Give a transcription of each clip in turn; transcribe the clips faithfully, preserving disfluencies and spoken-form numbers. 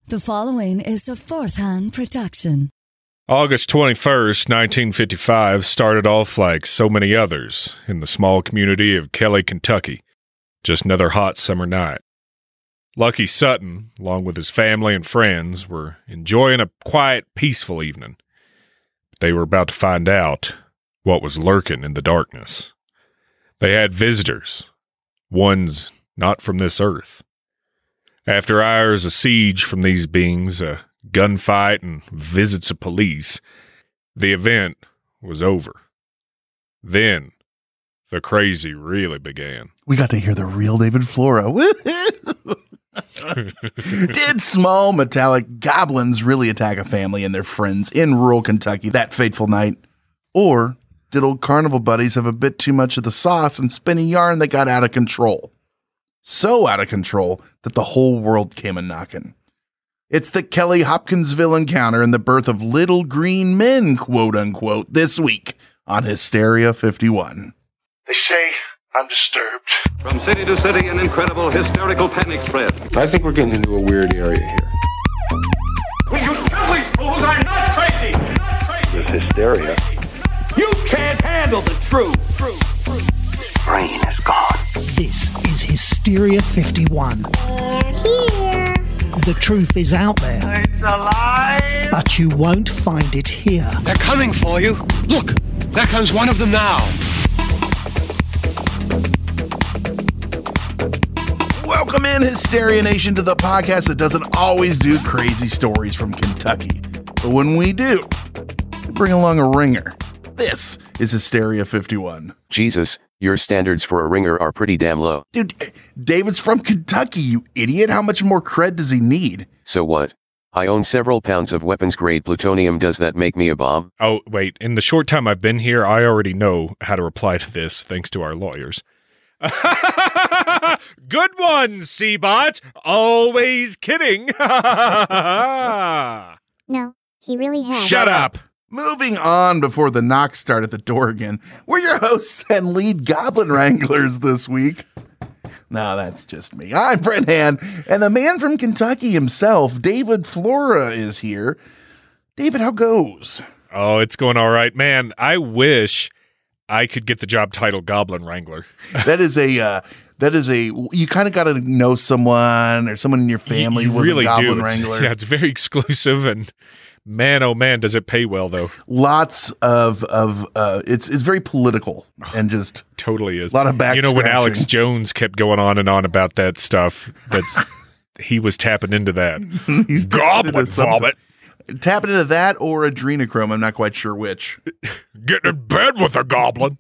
The following is a Fourth Hand production. August twenty-first, nineteen fifty-five started off like so many others in the small community of Kelly, Kentucky. Just another hot summer night. Lucky Sutton, along with his family and friends, were enjoying a quiet, peaceful evening. But they were about to find out what was lurking in the darkness. They had visitors, ones not from this earth. After hours of siege from these beings, a gunfight and visits of police, the event was over. Then, the crazy really began. We got to hear the real David Flora. Did small metallic goblins really attack a family and their friends in rural Kentucky that fateful night? Or did old carnival buddies have a bit too much of the sauce and spin a yarn that got out of control? So out of control that the whole world came a-knocking. It's the Kelly Hopkinsville encounter and the birth of little green men, quote unquote, this week on Hysteria fifty-one. They say I'm disturbed. From city to city, an incredible hysterical panic spread. I think we're getting into a weird area here. Will you tell these fools I'm not crazy? Not crazy. This hysteria. You can't handle the truth. Truth. Truth. Brain is gone. This is Hysteria fifty-one. They're here. The truth is out there. It's alive. But you won't find it here. They're coming for you. Look, there comes one of them now. Welcome in, Hysteria Nation, to the podcast that doesn't always do crazy stories from Kentucky. But when we do, we bring along a ringer. This is Hysteria fifty-one. Jesus, your standards for a ringer are pretty damn low. Dude, David's from Kentucky, you idiot. How much more cred does he need? So what? I own several pounds of weapons-grade plutonium. Does that make me a bomb? Oh, wait. In the short time I've been here, I already know how to reply to this, thanks to our lawyers. Good one, C-Bot. Always kidding. No, he really has. Shut up. Moving on before the knocks start at the door again, we're your hosts and lead goblin wranglers this week. No, that's just me. I'm Brent Hand, and the man from Kentucky himself, David Flora, is here. David, how goes? Oh, it's going all right. Man, I wish I could get the job title Goblin Wrangler. That is a, uh, that is a, you kind of got to know someone or someone in your family you, you was really a Goblin do. Wrangler. It's, yeah, it's very exclusive, and man, oh man, does it pay well though. Lots of, of uh, it's it's very political and just totally is. A lot of back You know, when scratching. Alex Jones kept going on and on about that stuff, that's he was tapping into that. He's Goblin vomit. Tapping into that or adrenochrome. I'm not quite sure which. Getting in bed with a goblin.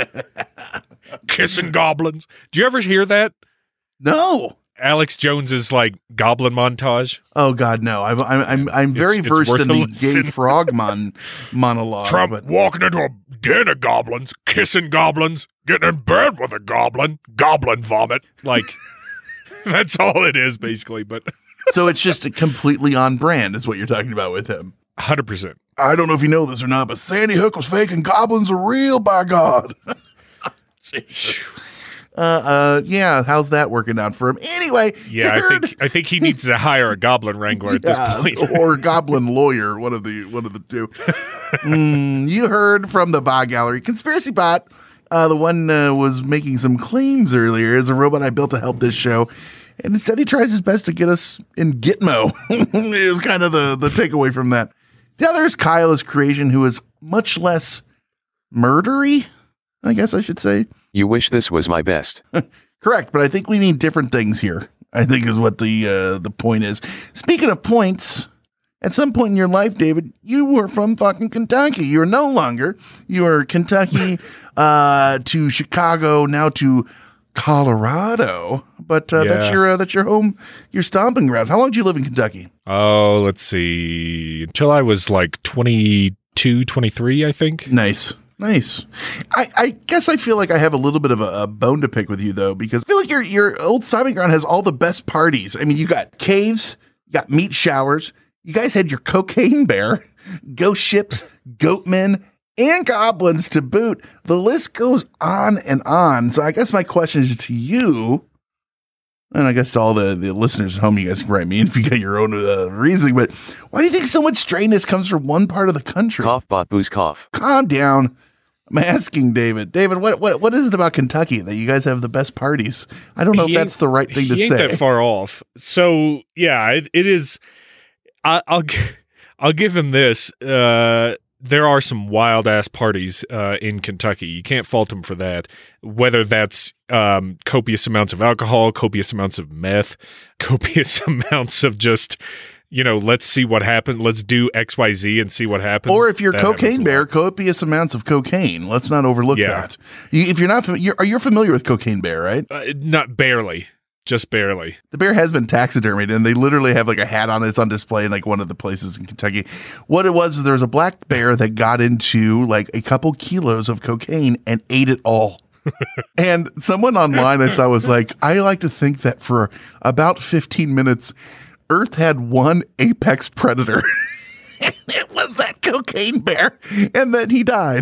Kissing goblins. Do you ever hear that? No. Alex Jones's like goblin montage. Oh God, no! I'm I'm I'm, I'm very It's- it's versed worth in a the listen. gay frog mon- monologue. Trump but walking into a den of goblins, kissing goblins, getting in bed with a goblin, goblin vomit. Like, that's all it is, basically. But so it's just completely on brand, is what you're talking about with him. one hundred percent. I don't know if you know this or not, but Sandy Hook was fake and goblins are real, by God. Jesus. Uh, uh, yeah. How's that working out for him? Anyway, Yeah, I heard- think I think he needs to hire a goblin wrangler at Yeah, this point. or goblin lawyer, one of the one of the two. mm, you heard from the Bot Gallery Conspiracy Bot. Uh, the one uh, was making some claims earlier as a robot I built to help this show, and instead he tries his best to get us in Gitmo. Is kind of the the takeaway from that. The other is Kyle, his creation, who is much less murdery, I guess I should say. You wish this was my best. Correct, but I think we need different things here, I think is what the uh, the point is. Speaking of points, at some point in your life, David, you were from fucking Kentucky. You're no longer. You are Kentucky uh, to Chicago, now to Colorado. But uh, that's Yeah. your uh, that's your home, your stomping grounds. How long did you live in Kentucky? Oh, let's see. Until I was like twenty-two, twenty-three, I think. Nice. Nice. I, I guess I feel like I have a little bit of a, a bone to pick with you, though, because I feel like your your old stomping ground has all the best parties. I mean, you got caves, you got meat showers, you guys had your cocaine bear, ghost ships, goatmen, and goblins to boot. The list goes on and on. So I guess my question is to you, And I guess to all the, the listeners at home, you guys can write me in if you got your own uh, reasoning. But why do you think so much strangeness comes from one part of the country? Cough, bot, booze, cough. Calm down. I'm asking David. David, what what what is it about Kentucky that you guys have the best parties? I don't know he if that's the right thing to he say. Ain't that far off. So yeah, it, it is. I, I'll I'll give him this. Uh, there are some wild ass parties uh, in Kentucky. You can't fault them for that. Whether that's um, copious amounts of alcohol, copious amounts of meth, copious amounts of just, you know, let's see what happens. Let's do X Y Z and see what happens. Or if you're That Cocaine happens a Bear, lot. copious amounts of cocaine. Let's not overlook Yeah. that. You, if you're not, fam- you're, are you familiar with Cocaine Bear, right? Uh, not barely, just barely. The bear has been taxidermied, and they literally have like a hat on it. It's on display in like one of the places in Kentucky. What it was is there was a black bear that got into like a couple kilos of cocaine and ate it all. And someone online I saw was like, I like to think that for about fifteen minutes, Earth had one apex predator. And it was that cocaine bear, and then he died.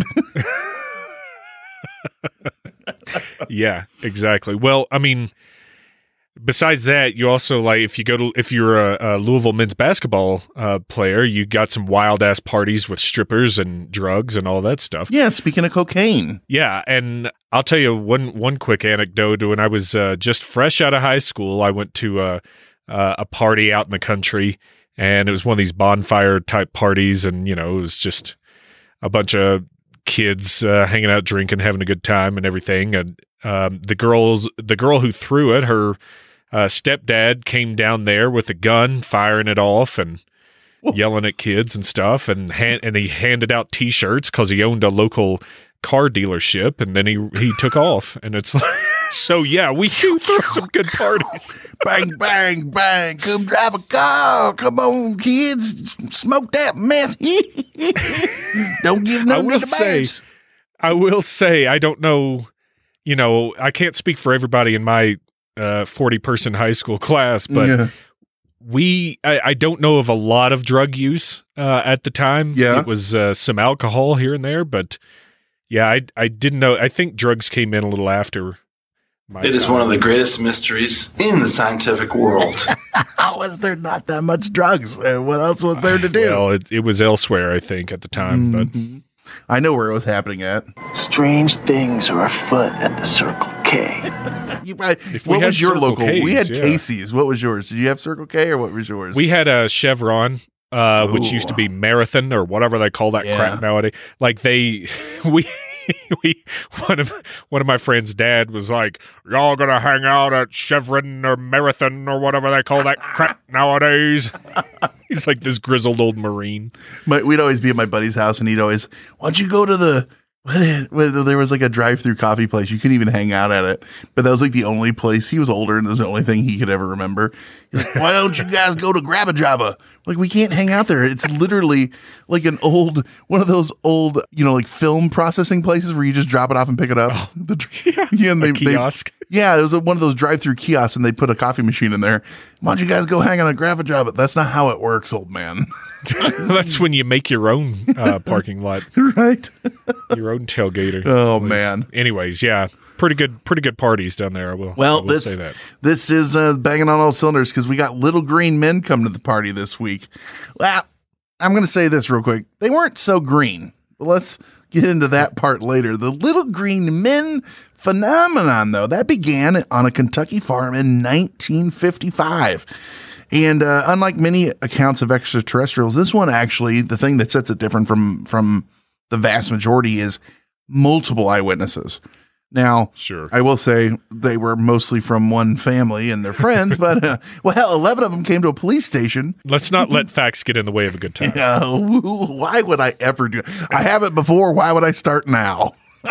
Yeah, exactly. Well, I mean, besides that, you also like if you go to if you're a, a Louisville men's basketball uh, player, you got some wild ass parties with strippers and drugs and all that stuff. Yeah, speaking of cocaine. Yeah, and I'll tell you one one quick anecdote. When I was uh, just fresh out of high school, I went to uh, uh, a party out in the country, and it was one of these bonfire type parties, and you know, it was just a bunch of kids uh, hanging out, drinking, having a good time, and everything. And um, the girls, the girl who threw it, her uh, stepdad came down there with a gun, firing it off, and yelling at kids and stuff. And hand, and he handed out T-shirts because he owned a local car dealership, and then he he took off. And it's like, so yeah, we do throw some good parties. Bang, bang, bang. Come drive a car. Come on, kids. Smoke that meth. Don't give I nothing will to the say, bags. I will say, I don't know, you know, I can't speak for everybody in my uh, forty-person high school class, but Yeah. we, I, I don't know of a lot of drug use uh, at the time. Yeah. It was uh, some alcohol here and there, but yeah, I, I didn't know. I think drugs came in a little after my It is time. one of the greatest mysteries in the scientific world. How was there not that much drugs? Uh, what else was there to do? Well, it, it was elsewhere, I think, at the time, but Mhm. I know where it was happening at. Strange things are afoot at the Circle K. You probably, If we what had was your Circle local? Ks, we had yeah. Casey's. What was yours? Did you have Circle K or what was yours? we had a Chevron, uh, which Ooh. used to be Marathon or whatever they call that Yeah. crap nowadays. Like they, we, we, one of one of my friend's dad was like, "Y'all gonna hang out at Chevron or Marathon or whatever they call that crap nowadays." He's like this grizzled old Marine. My, we'd always be at my buddy's house, and he'd always, "Why don't you go to the?" What is, well, there was like a drive-through coffee place. You couldn't even hang out at it, but that was like the only place. He was older, and it was the only thing he could ever remember. He's like, "Why don't you guys go to Grabba Java?" Like, we can't hang out there. It's literally like an old, one of those old, you know, like film processing places where you just drop it off and pick it up. Oh, The, yeah, yeah, and a they, they kiosk. yeah, it was one of those drive-through kiosks, and they put a coffee machine in there. Why don't you guys go hang on a Grabba Java? That's not how it works, old man. That's when you make your own uh, parking lot, Right? your own tailgater. Oh, At least. man. Anyways, yeah, pretty good, pretty good parties down there. I will. Well, I will this say that. this is uh, banging on all cylinders because we got little green men coming to the party this week. Well, I'm going to say this real quick. They weren't so green, but let's get into that part later. The little green men phenomenon, though, that began on a Kentucky farm in nineteen fifty-five. And uh, unlike many accounts of extraterrestrials, this one actually, the thing that sets it different from from the vast majority is multiple eyewitnesses. Now, Sure. I will say they were mostly from one family and their friends, but uh, well, hell, eleven of them came to a police station. Let's not let facts get in the way of a good time. Uh, why would I ever do? I haven't before. Why would I start now?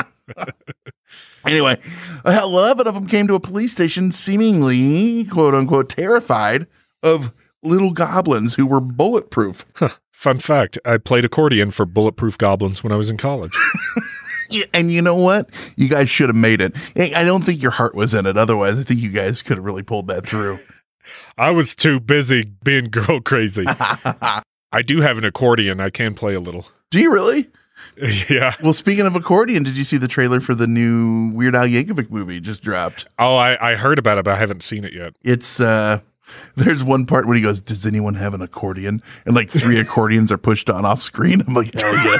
Anyway, hell, eleven of them came to a police station, seemingly quote unquote terrified of little goblins who were bulletproof. Fun fact, I played accordion for Bulletproof Goblins when I was in college. Yeah, and you know what? You guys should have made it. I don't think your heart was in it. Otherwise, I think you guys could have really pulled that through. I was too busy being girl crazy. I do have an accordion. I can play a little. Do you really? Yeah. Well, speaking of accordion, did you see the trailer for the new Weird Al Yankovic movie just dropped? Oh, I, I heard about it, but I haven't seen it yet. It's, uh, there's one part when he goes, does anyone have an accordion? And like three accordions are pushed on off screen. I'm like, hell yes.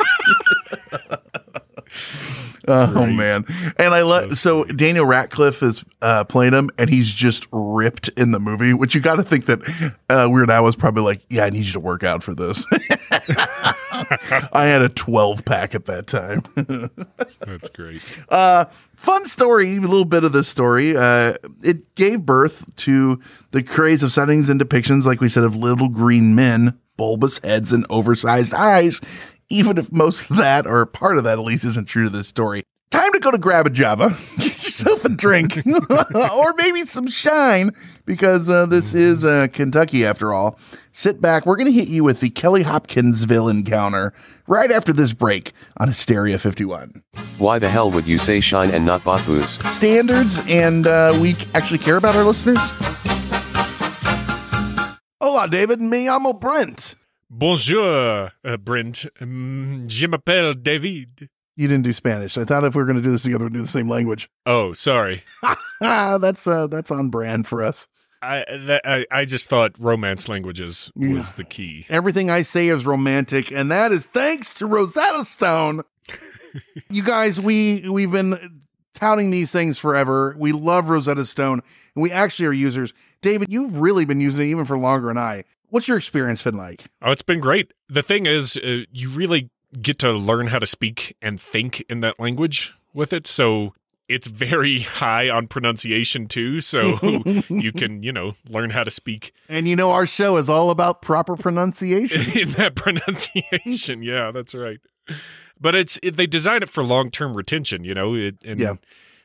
Oh, Great. Man. And I love, so, so Daniel Radcliffe is uh, playing him, and he's just ripped in the movie, which you got to think that uh, Weird Al was probably like, yeah, I need you to work out for this. I had a twelve pack at that time. That's great. Uh, fun story, a little bit of this story. Uh, it gave birth to the craze of settings and depictions, like we said, of little green men, bulbous heads, and oversized eyes. Even if most of that, or part of that at least, isn't true to this story. Time to go to Grab a Java, get yourself a drink, or maybe some shine, because uh, this is uh, Kentucky after all. Sit back. We're going to hit you with the Kelly Hopkinsville encounter right after this break on Hysteria fifty-one. Why the hell would you say shine and not bot booze? Standards, and uh, we actually care about our listeners. Hola, David. Me llamo Brent. Bonjour, uh, Brent. Um, je m'appelle David. You didn't do Spanish. I thought if we were going to do this together, we'd do the same language. Oh, sorry. that's uh, that's on brand for us. I, that, I I just thought romance languages was yeah. the key. Everything I say is romantic, and that is thanks to Rosetta Stone. You guys, we we've been touting these things forever. We love Rosetta Stone, and we actually are users. David, you've really been using it even for longer than I. What's your experience been like? Oh, it's been great. The thing is, uh, you really get to learn how to speak and think in that language with it. So it's very high on pronunciation too. So you can, you know, learn how to speak. And you know, our show is all about proper pronunciation. In that pronunciation. Yeah, that's right. But it's it, they design it for long-term retention, you know, it, and yeah.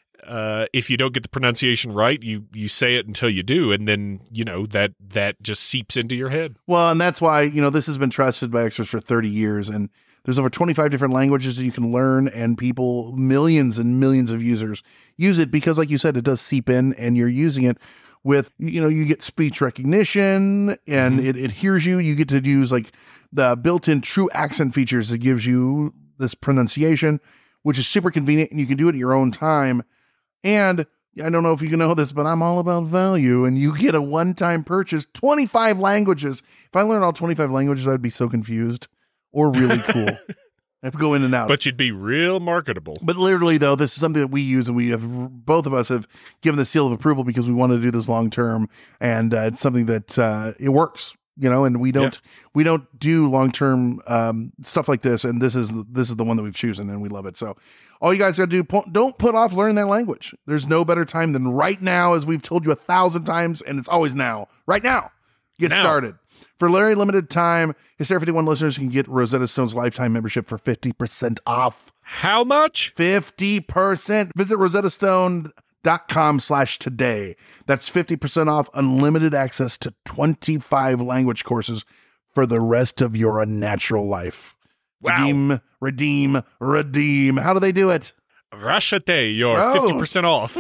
Uh, if you don't get the pronunciation right, you you say it until you do, and then you know that that just seeps into your head. Well, and that's why you know this has been trusted by experts for thirty years, and there's over twenty-five different languages that you can learn, and people, millions and millions of users use it because, like you said, it does seep in, and you're using it with you know you get speech recognition, and mm-hmm. it, it hears you. You get to use like the built-in true accent features that gives you this pronunciation, which is super convenient, and you can do it at your own time. And I don't know if you can know this, but I'm all about value, and you get a one-time purchase, twenty-five languages. If I learned all twenty-five languages, I'd be so confused or really cool. I have to go in and out. But you'd be real marketable. But literally, though, this is something that we use, and we have both of us have given the seal of approval because we want to do this long-term, and uh, it's something that uh, it works. You know, and we don't yeah. we don't do long term um, stuff like this, and this is this is the one that we've chosen, and we love it. So, all you guys got to do, don't put off learning that language. There's no better time than right now, as we've told you a thousand times, and it's always now. Right now, get now. started. For a very limited time, Hysteria fifty-one listeners can get Rosetta Stone's lifetime membership for fifty percent off. How much? Fifty percent. Visit Rosetta Stone. Dot com slash today. That's fifty percent off unlimited access to twenty-five language courses for the rest of your unnatural life. Wow. Redeem, redeem, redeem. How do they do it? Rashate, you're oh. fifty percent off.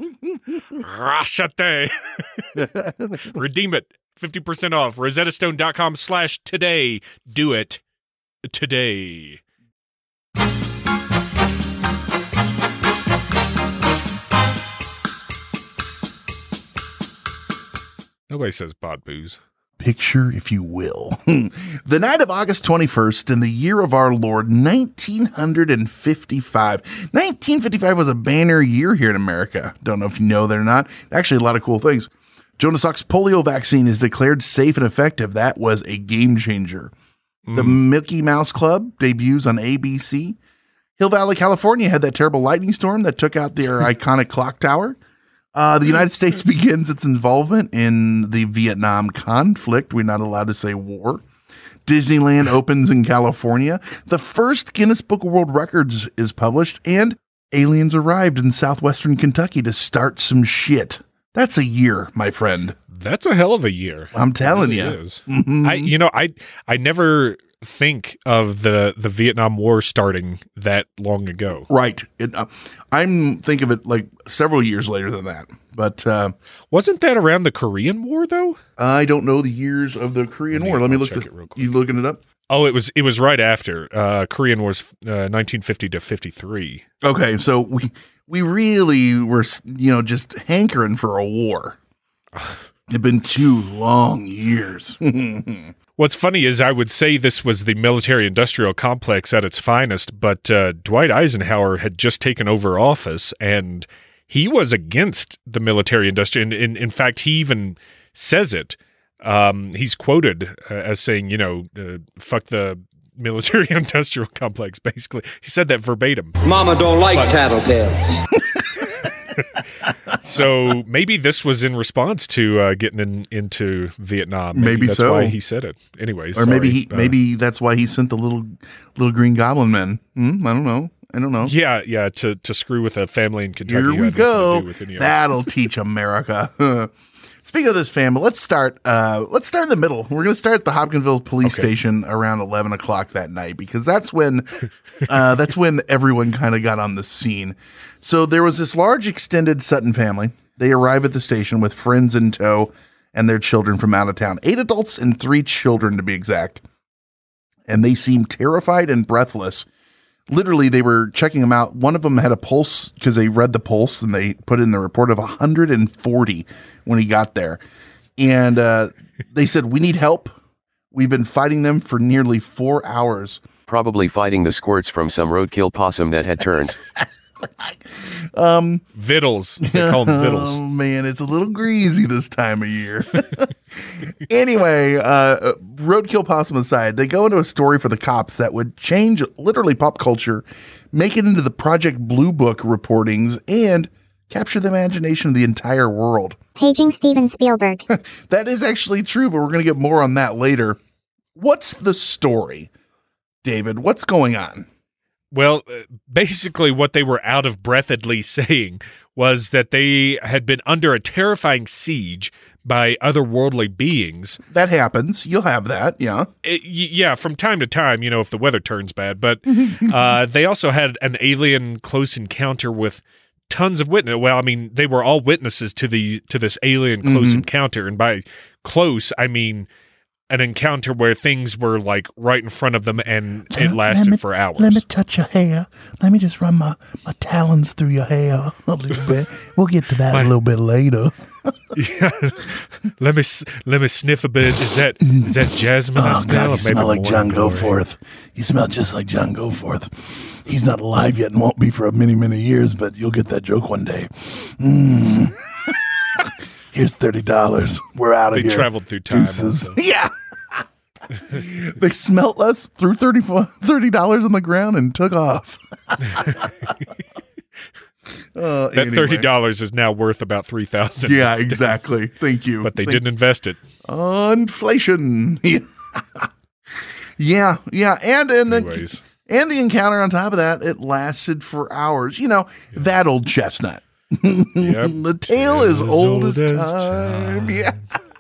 Rashate. Redeem it. fifty percent off. RosettaStone.com slash today. Do it today. Nobody says bot booze. Picture, if you will, the night of August twenty-first in the year of our Lord, nineteen fifty-five. nineteen fifty-five was a banner year here in America. Don't know if you know that or not. Actually, a lot of cool things. Jonas Salk's polio vaccine is declared safe and effective. That was a game changer. Mm. The Mickey Mouse Club debuts on A B C. Hill Valley, California had that terrible lightning storm that took out their iconic clock tower. Uh, the United States begins its involvement in the Vietnam conflict. We're not allowed to say war. Disneyland opens in California. The first Guinness Book of World Records is published, and aliens arrived in southwestern Kentucky to start some shit. That's a year, my friend. That's a hell of a year. I'm telling you. It is. Mm-hmm. I, you know, I, I never think of the, the Vietnam War starting that long ago. Right. It, uh, I'm think of it like several years later than that. But uh, wasn't that around the Korean War though? I don't know the years of the Korean Let me, War. Let me I'll look. check The, it real quick. You looking it up? Oh, it was it was right after uh, Korean War's uh, nineteen fifty to fifty-three. Okay, so we we really were, you know, just hankering for a war. It'd been two long years. What's funny is I would say this was the military-industrial complex at its finest, but uh, Dwight Eisenhower had just taken over office, and he was against the military-industrial. In, in, in fact, he even says it. Um, he's quoted uh, as saying, you know, uh, fuck the military-industrial complex, basically. He said that verbatim. Mama don't like but, tattletales. So maybe this was in response to uh, getting in, into Vietnam. Maybe, maybe that's so. why he said it. Anyways, or sorry. maybe he, uh, maybe that's why he sent the little little green goblin men. Hmm? I don't know. I don't know. Yeah, yeah. To to screw with a family in Kentucky. Here we go. With That'll teach America. Speaking of this family, let's start. Uh, let's start in the middle. We're going to start at the Hopkinsville police okay. station around eleven o'clock that night because that's when uh, that's when everyone kind of got on the scene. So there was this large extended Sutton family. They arrive at the station with friends in tow and their children from out of town, eight adults and three children to be exact. And they seemed terrified and breathless. Literally, they were checking them out. One of them had a pulse because they read the pulse and they put in the report of one hundred forty when he got there. And uh, they said, we need help. We've been fighting them for nearly four hours. Probably fighting the squirts from some roadkill possum that had turned. um, Vittles. They call them vittles. Oh, man, it's a little greasy this time of year. Anyway, uh, roadkill possum aside, they go into a story for the cops that would change literally pop culture, make it into the Project Blue Book reportings, and capture the imagination of the entire world. Paging Steven Spielberg. That is actually true, but we're going to get more on that later. What's the story, David? What's going on? Well, basically what they were out of breathedly saying was that they had been under a terrifying siege by otherworldly beings. That happens. You'll have that, yeah. It, yeah, from time to time, you know, if the weather turns bad. But uh, they also had an alien close encounter with tons of witnesses. Well, I mean, they were all witnesses to the to this alien close mm-hmm. encounter. And by close, I mean an encounter where things were like right in front of them and it lasted me, for hours. Let me touch your hair. Let me just run my, my talons through your hair a little bit. We'll get to that my, a little bit later. Yeah. Let me let me sniff a bit. Is that is that jasmine? Oh, I smell? God, you smell like John Goforth. You smell just like John Goforth. He's not alive yet and won't be for many, many years, but you'll get that joke one day. Mm. Here's thirty dollars. We're out of they here. They traveled through time. Yeah. They smelt us, threw thirty dollars on the ground, and took off. uh, that anyway. thirty dollars is now worth about three thousand dollars. Yeah, exactly. Thank you. But they Thank didn't invest it. Inflation. yeah, yeah. And, and, the, and the encounter on top of that, it lasted for hours. You know, yeah. that old chestnut. Yep. The tale is old, old as, as time. time. Yeah.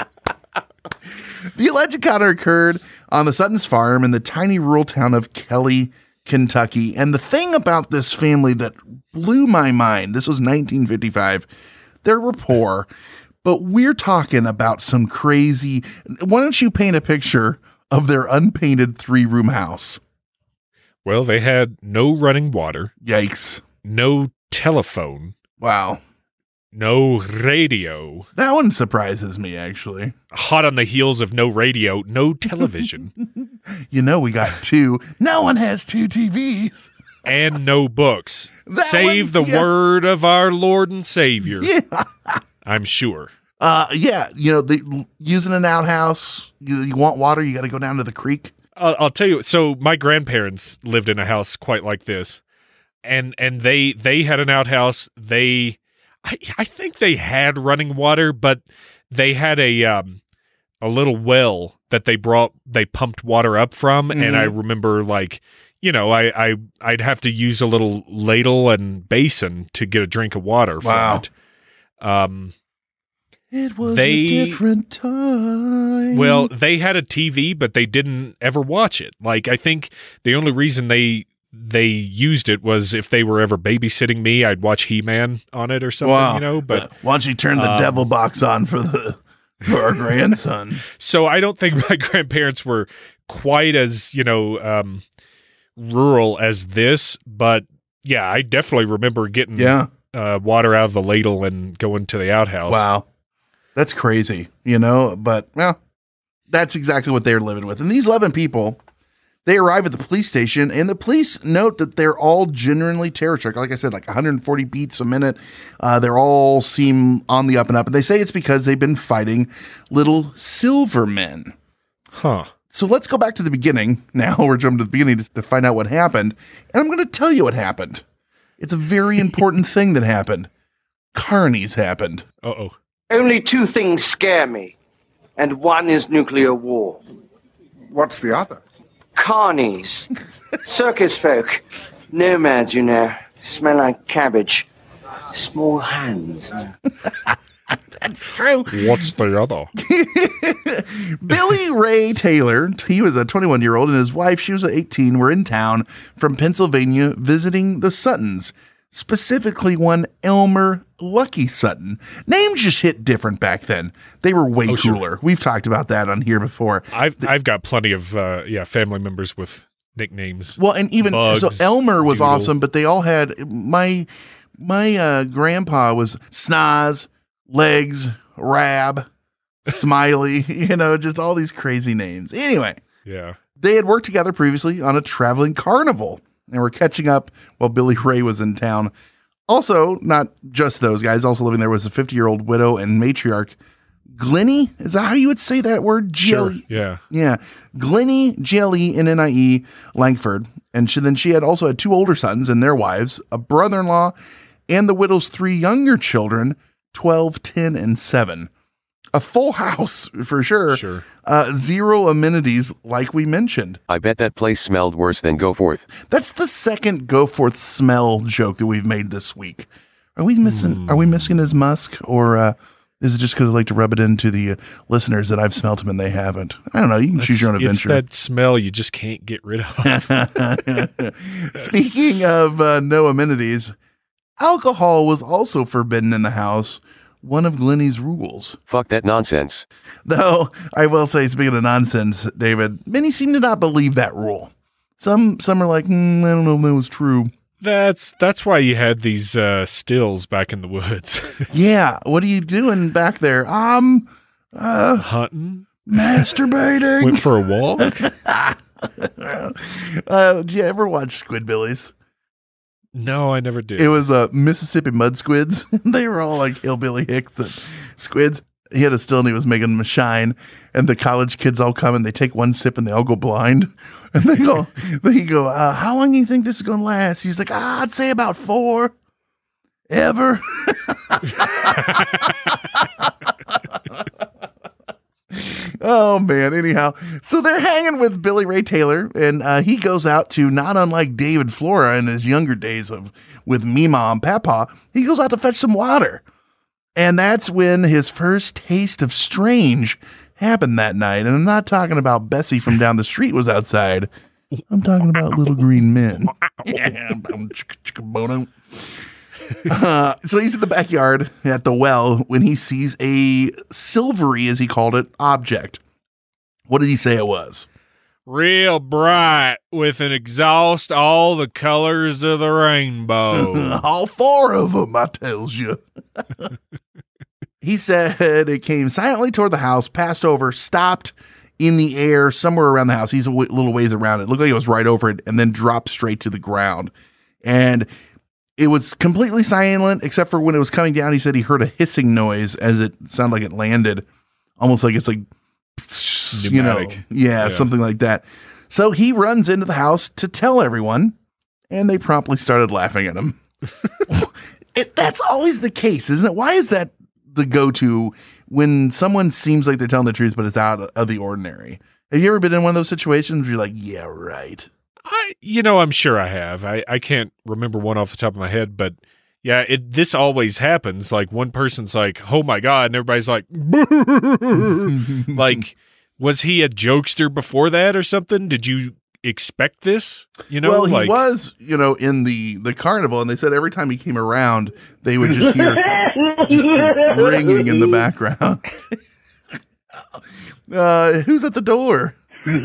The alleged encounter occurred on the Sutton's farm in the tiny rural town of Kelly, Kentucky. And the thing about this family that blew my mind, this was nineteen fifty-five, they were poor, but we're talking about some crazy. Why don't you paint a picture of their unpainted three-room house? Well, they had no running water. Yikes. No telephone. Wow. No radio. That one surprises me, actually. Hot on the heels of no radio, no television. You know, we got two. No one has two T Vs. And no books. That Save one, the yeah. word of our Lord and Savior. Yeah. I'm sure. Uh, yeah. You know, the, using an outhouse, you, you want water, you got to go down to the creek. I'll, I'll tell you. So my grandparents lived in a house quite like this. And and they they had an outhouse. They... I, I think they had running water, but they had a um, a little well that they brought, they pumped water up from, mm-hmm. and I remember, like, you know, I, I I'd have to use a little ladle and basin to get a drink of water from wow. it. Um, It was they, a different time. Well, they had a T V, but they didn't ever watch it. Like, I think the only reason they they used it was if they were ever babysitting me, I'd watch He-Man on it or something, wow. you know. But uh, why don't you turn the um, devil box on for the for our grandson? So I don't think my grandparents were quite as, you know, um, rural as this, but yeah, I definitely remember getting yeah. uh, water out of the ladle and going to the outhouse. Wow. That's crazy, you know, but well, that's exactly what they're living with. And these eleven people, they arrive at the police station, and the police note that they're all genuinely terror-struck. Like I said, like one hundred forty beats a minute. Uh, they're all seem on the up and up. And they say it's because they've been fighting little silver men. Huh. So let's go back to the beginning. Now we're jumping to the beginning to, to find out what happened. And I'm going to tell you what happened. It's a very important thing that happened. Carnies happened. Uh-oh. Only two things scare me, and one is nuclear war. What's the other? Carnies. Circus folk. Nomads, you know. Smell like cabbage. Small hands. That's true. What's the other? Billy Ray Taylor, he was a twenty-one-year-old, and his wife, she was eighteen, were in town from Pennsylvania visiting the Suttons, specifically one Elmer Lucky Sutton. Names just hit different back then. They were way oh, cooler. Sure. We've talked about that on here before. I've the, I've got plenty of uh, yeah family members with nicknames. Well, and even Bugs, so, Elmer was Doodle. awesome, but they all had my my uh, grandpa was Snaz, Legs, Rab, Smiley. You know, just all these crazy names. Anyway, yeah, they had worked together previously on a traveling carnival, and were catching up while Billy Ray was in town. Also, not just those guys, also living there was a fifty-year-old widow and matriarch, Glennie. Is that how you would say that word? G L E? Sure, yeah. Yeah. Glennie, G L E N N I E, Langford. And she, then she had also had two older sons and their wives, a brother-in-law, and the widow's three younger children, twelve, ten, and seven. A full house, for sure. Sure. Uh, zero amenities, like we mentioned. I bet that place smelled worse than Goforth. That's the second Goforth smell joke that we've made this week. Are we missing? Mm. Are we missing his musk, or uh, is it just because I like to rub it into the uh, listeners that I've smelt him and they haven't? I don't know. You can That's, choose your own adventure. It's that smell you just can't get rid of. Speaking of uh, no amenities, alcohol was also forbidden in the house. One of Glennie's rules. Fuck that nonsense. Though, I will say, speaking of nonsense, David, many seem to not believe that rule. Some some are like, mm, I don't know if that was true. That's that's why you had these uh, stills back in the woods. Yeah. What are you doing back there? Um, uh, hunting? Masturbating? Went for a walk? uh, did you ever watch Squidbillies? No, I never did. It was uh, Mississippi mud squids. They were all like hillbilly hicks that squids. He had a still and he was making them shine. And the college kids all come and they take one sip and they all go blind. And they go, they go, uh, how long do you think this is going to last? He's like, ah, I'd say about four. Ever. Oh, man. Anyhow, so they're hanging with Billy Ray Taylor, and uh, he goes out to, not unlike David Flora in his younger days of with Meemaw and Papa, he goes out to fetch some water. And that's when his first taste of strange happened that night. And I'm not talking about Bessie from down the street was outside. I'm talking about little green men. Uh, so he's in the backyard at the well when he sees a silvery, as he called it, object. What did he say it was? Real bright with an exhaust all the colors of the rainbow. All four of them, I tells you. He said it came silently toward the house, passed over, stopped in the air somewhere around the house. He's a w- little ways around it. It looked like it was right over it and then dropped straight to the ground. And it was completely silent, except for when it was coming down. He said he heard a hissing noise as it sounded like it landed, almost like it's like, you know, yeah, yeah, something like that. So he runs into the house to tell everyone, and they promptly started laughing at him. it, that's always the case, isn't it? Why is that the go-to when someone seems like they're telling the truth, but it's out of the ordinary? Have you ever been in one of those situations where you're like, yeah, right? I, you know, I'm sure I have. I, I can't remember one off the top of my head, but Yeah, it, this always happens. Like, one person's like, oh my God, and everybody's like, like, was he a jokester before that or something? Did you expect this? You know, well, he like, was, you know, in the, the carnival, and they said every time he came around, they would just hear just ringing in the background. uh, who's at the door?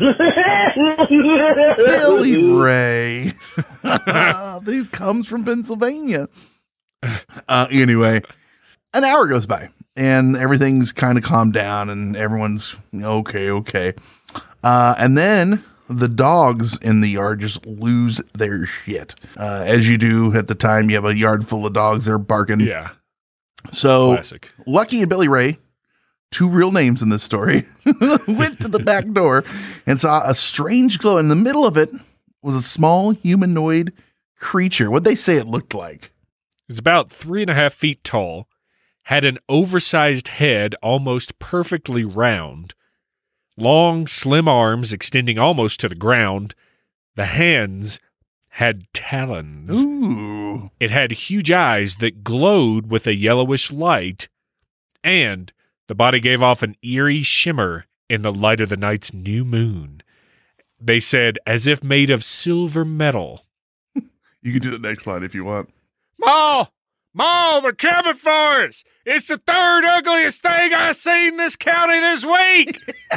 Billy Ray. He comes from Pennsylvania. Uh, anyway, an hour goes by and everything's kind of calmed down and everyone's okay, okay. Uh, and then the dogs in the yard just lose their shit. Uh, as you do at the time, you have a yard full of dogs. They're barking. Yeah. So Classic. Lucky and Billy Ray, two real names in this story, went to the back door and saw a strange glow. In the middle of it was a small humanoid creature. What'd they say it looked like? It's about three and a half feet tall, had an oversized head almost perfectly round, long, slim arms extending almost to the ground. The hands had talons. Ooh. It had huge eyes that glowed with a yellowish light, and the body gave off an eerie shimmer in the light of the night's new moon. They said, as if made of silver metal. You can do the next line if you want. Ma! Ma, they're coming for us! It's the third ugliest thing I've seen this county this week!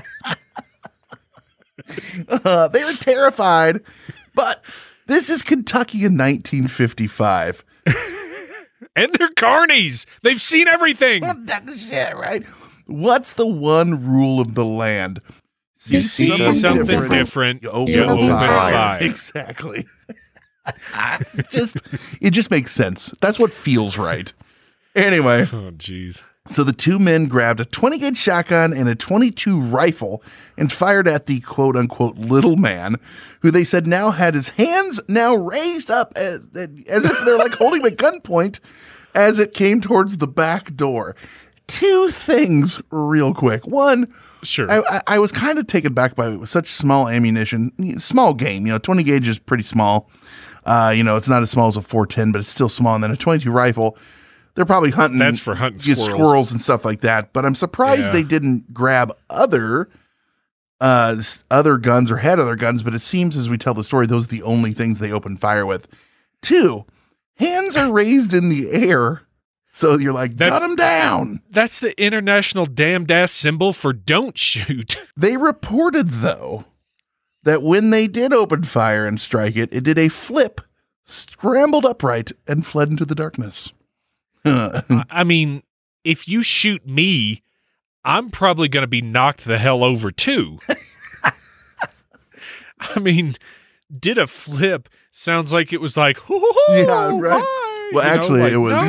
uh, they were terrified, but this is Kentucky in nineteen fifty-five. And they're carnies! They've seen everything! Shit, right? What's the one rule of the land? You see something, something different, different you open, you open fire. fire. Exactly. It's just, it just makes sense. That's what feels right. Anyway. Oh, jeez. So the two men grabbed a twenty gauge shotgun and a twenty-two rifle and fired at the quote unquote little man, who they said now had his hands now raised up as, as if they're like holding him at gunpoint as it came towards the back door. Two things real quick. One, sure. I, I, I was kind of taken back by it with such small ammunition, small game, you know, twenty gauge is pretty small. Uh, you know, it's not as small as a four ten, but it's still small. And then a twenty-two rifle, they're probably hunting. That's for hunting squirrels. squirrels and stuff like that. But I'm surprised yeah. they didn't grab other, uh, other guns or had other guns. But it seems as we tell the story, those are the only things they opened fire with. Two, hands are raised in the air. So you're like, that's, cut them down. That's the international damned ass symbol for don't shoot. They reported, though, that when they did open fire and strike it, it did a flip, scrambled upright, and fled into the darkness. I mean, if you shoot me, I'm probably going to be knocked the hell over, too. I mean, did a flip. Sounds like it was like, oh, yeah, right. Hi. Well, you actually, know, like, it was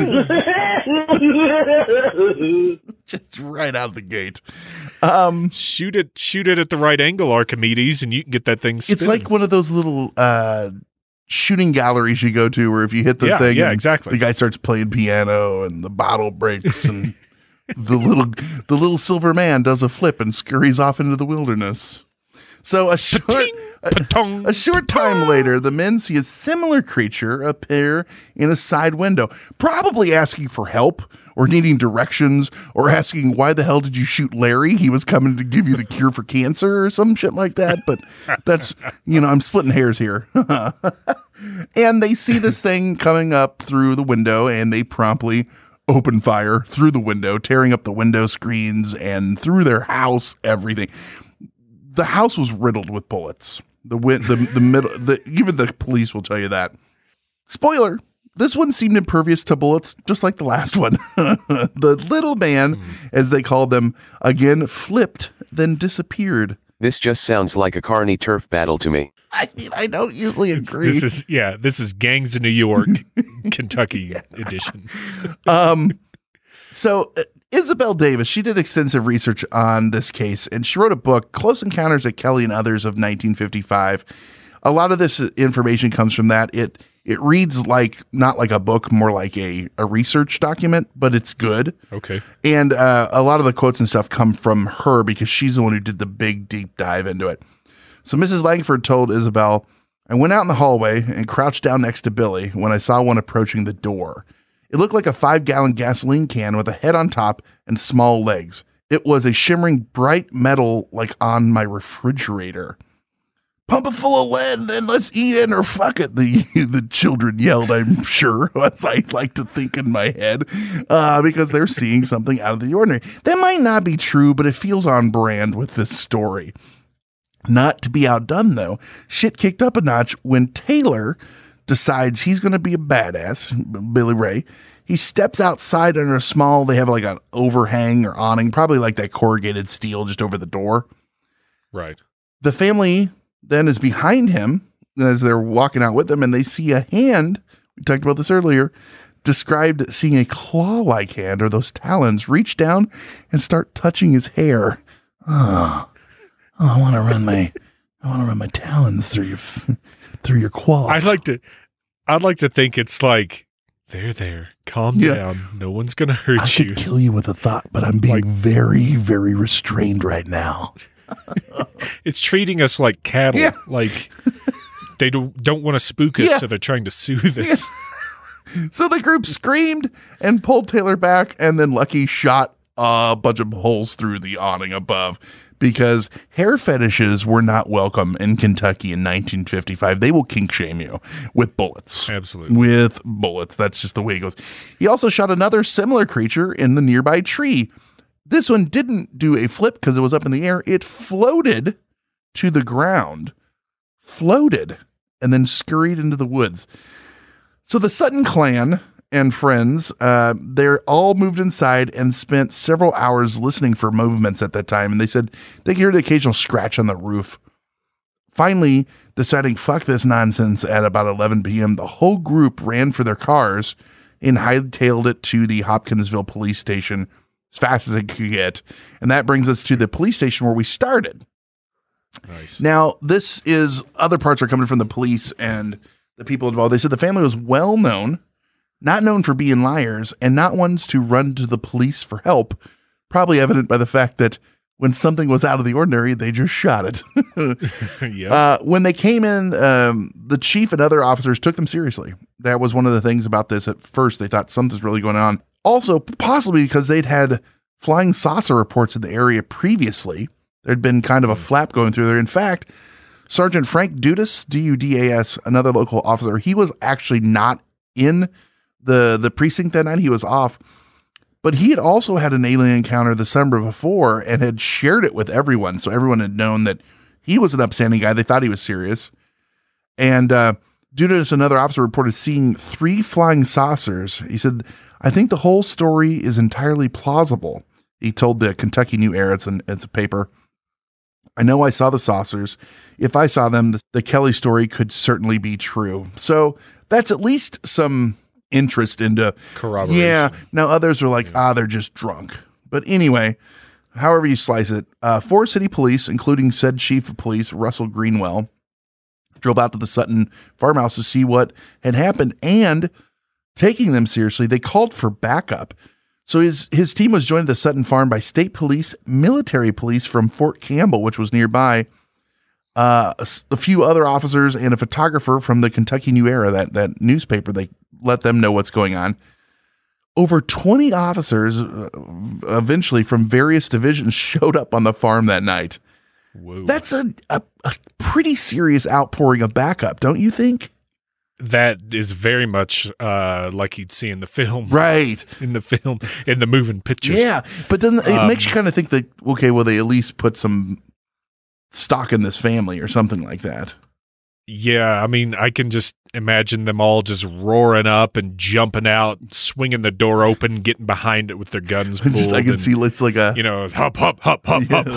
no. just right out of the gate. Um, shoot it, shoot it at the right angle, Archimedes, and you can get that thing spinning. It's like one of those little uh, shooting galleries you go to where if you hit the yeah, thing, yeah, exactly. the guy starts playing piano and the bottle breaks and the little the little silver man does a flip and scurries off into the wilderness. So a short, a, a short time later, the men see a similar creature appear in a side window, probably asking for help or needing directions or asking, why the hell did you shoot Larry? He was coming to give you the cure for cancer or some shit like that. But that's, you know, I'm splitting hairs here. And they see this thing coming up through the window and they promptly open fire through the window, tearing up the window screens and through their house, everything. The house was riddled with bullets. The the the middle, the even the police will tell you that. Spoiler: this one seemed impervious to bullets, just like the last one. The little man, mm. as they called them, again flipped, then disappeared. This just sounds like a carny turf battle to me. I mean, I don't usually agree. This is yeah, this is Gangs of New York, Kentucky yeah. edition. um, so. Uh, Isabel Davis, she did extensive research on this case, and she wrote a book, Close Encounters at Kelly and Others of nineteen fifty-five. A lot of this information comes from that. It it reads like, not like a book, more like a, a research document, but it's good. Okay. And uh, a lot of the quotes and stuff come from her because she's the one who did the big deep dive into it. So Missus Langford told Isabel, I went out in the hallway and crouched down next to Billy when I saw one approaching the door. It looked like a five-gallon gasoline can with a head on top and small legs. It was a shimmering bright metal like on my refrigerator. Pump it full of lead, then let's eat it or fuck it, the the children yelled, I'm sure, as I like to think in my head, uh, because they're seeing something out of the ordinary. That might not be true, but it feels on brand with this story. Not to be outdone, though, shit kicked up a notch when Taylor decides he's going to be a badass, Billy Ray. He steps outside under a small, they have like an overhang or awning, probably like that corrugated steel just over the door. Right. The family then is behind him as they're walking out with him, and they see a hand, we talked about this earlier, described seeing a claw-like hand or those talons reach down and start touching his hair. Oh, oh I want to run my, I want to run my talons through your, through your quaff. I'd like to, I'd like to think it's like, there, there, calm Yeah. down. No one's gonna hurt I you. could kill you with a thought, but I'm being Like- very, very restrained right now. It's treating us like cattle. Yeah. Like they don't don't want to spook us, Yeah. so they're trying to soothe us. So the group screamed and pulled Taylor back, and then Lucky shot a bunch of holes through the awning above because hair fetishes were not welcome in Kentucky in nineteen fifty-five. They will kink shame you with bullets. Absolutely. With bullets. That's just the way it goes. He also shot another similar creature in the nearby tree. This one didn't do a flip because it was up in the air. It floated to the ground, floated, and then scurried into the woods. So the Sutton clan and friends, uh, they're all moved inside and spent several hours listening for movements at that time. And they said they could hear the occasional scratch on the roof. Finally, deciding fuck this nonsense at about eleven p.m., the whole group ran for their cars and hightailed it to the Hopkinsville police station as fast as they could get. And that brings us to the police station where we started. Nice. Now, this is other parts are coming from the police and the people involved. They said the family was well known, not known for being liars, and not ones to run to the police for help. Probably evident by the fact that when something was out of the ordinary, they just shot it. Yeah. Uh, when they came in, um, the chief and other officers took them seriously. That was one of the things about this. At first, they thought something's really going on. Also, possibly because they'd had flying saucer reports in the area previously. There'd been kind of a flap going through there. In fact, Sergeant Frank Dudas, D U D A S, another local officer, he was actually not in the, the precinct that night. He was off. But he had also had an alien encounter the summer before and had shared it with everyone. So everyone had known that he was an upstanding guy. They thought he was serious. And uh, Dudas, another officer, reported seeing three flying saucers. He said, I think the whole story is entirely plausible. He told the Kentucky New Era, it's, an, it's a paper. I know I saw the saucers. If I saw them, the, the Kelly story could certainly be true. So that's at least some interest into corroboration. Yeah. Now others are like, yeah. ah, they're just drunk. But anyway, however you slice it, uh, four city police, including said chief of police, Russell Greenwell, drove out to the Sutton farmhouse to see what had happened, and taking them seriously, they called for backup. So his, his team was joined at the Sutton farm by state police, military police from Fort Campbell, which was nearby, uh, a, a few other officers, and a photographer from the Kentucky New Era, that, that newspaper. They let them know what's going on. Over twenty officers uh, eventually from various divisions showed up on the farm that night. Whoa. That's a, a, a pretty serious outpouring of backup, don't you think? That is very much uh, like you'd see in the film. Right. In the film, in the moving pictures. Yeah. But doesn't it um, makes you kind of think that, okay, well, they at least put some stock in this family or something like that. Yeah. I mean, I can just imagine them all just roaring up and jumping out, swinging the door open, getting behind it with their guns pulled. Just, I can and, see it's like a, you know, hop, hop, hop, hop, hop,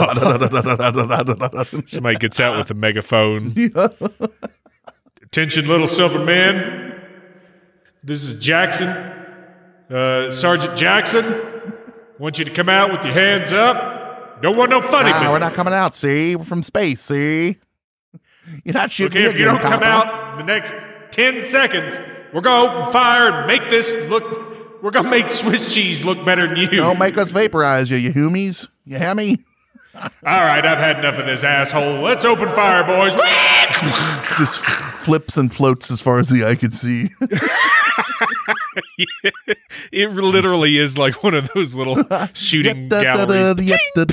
hop. Somebody gets out with a megaphone. Yeah. Attention, little silver men. This is Jackson. Uh, Sergeant Jackson. I want you to come out with your hands up. Don't want no funny ah, business. We're not coming out, see? We're from space, see? You're not shooting. Okay, if you don't come out in the next ten seconds, we're going to open fire and make this look, we're going to make Swiss cheese look better than you. Don't make us vaporize you, you hoomies. You hammy? All right, I've had enough of this asshole. Let's open fire, boys. Just flips and floats as far as the eye can see. It literally is like one of those little shooting galleries.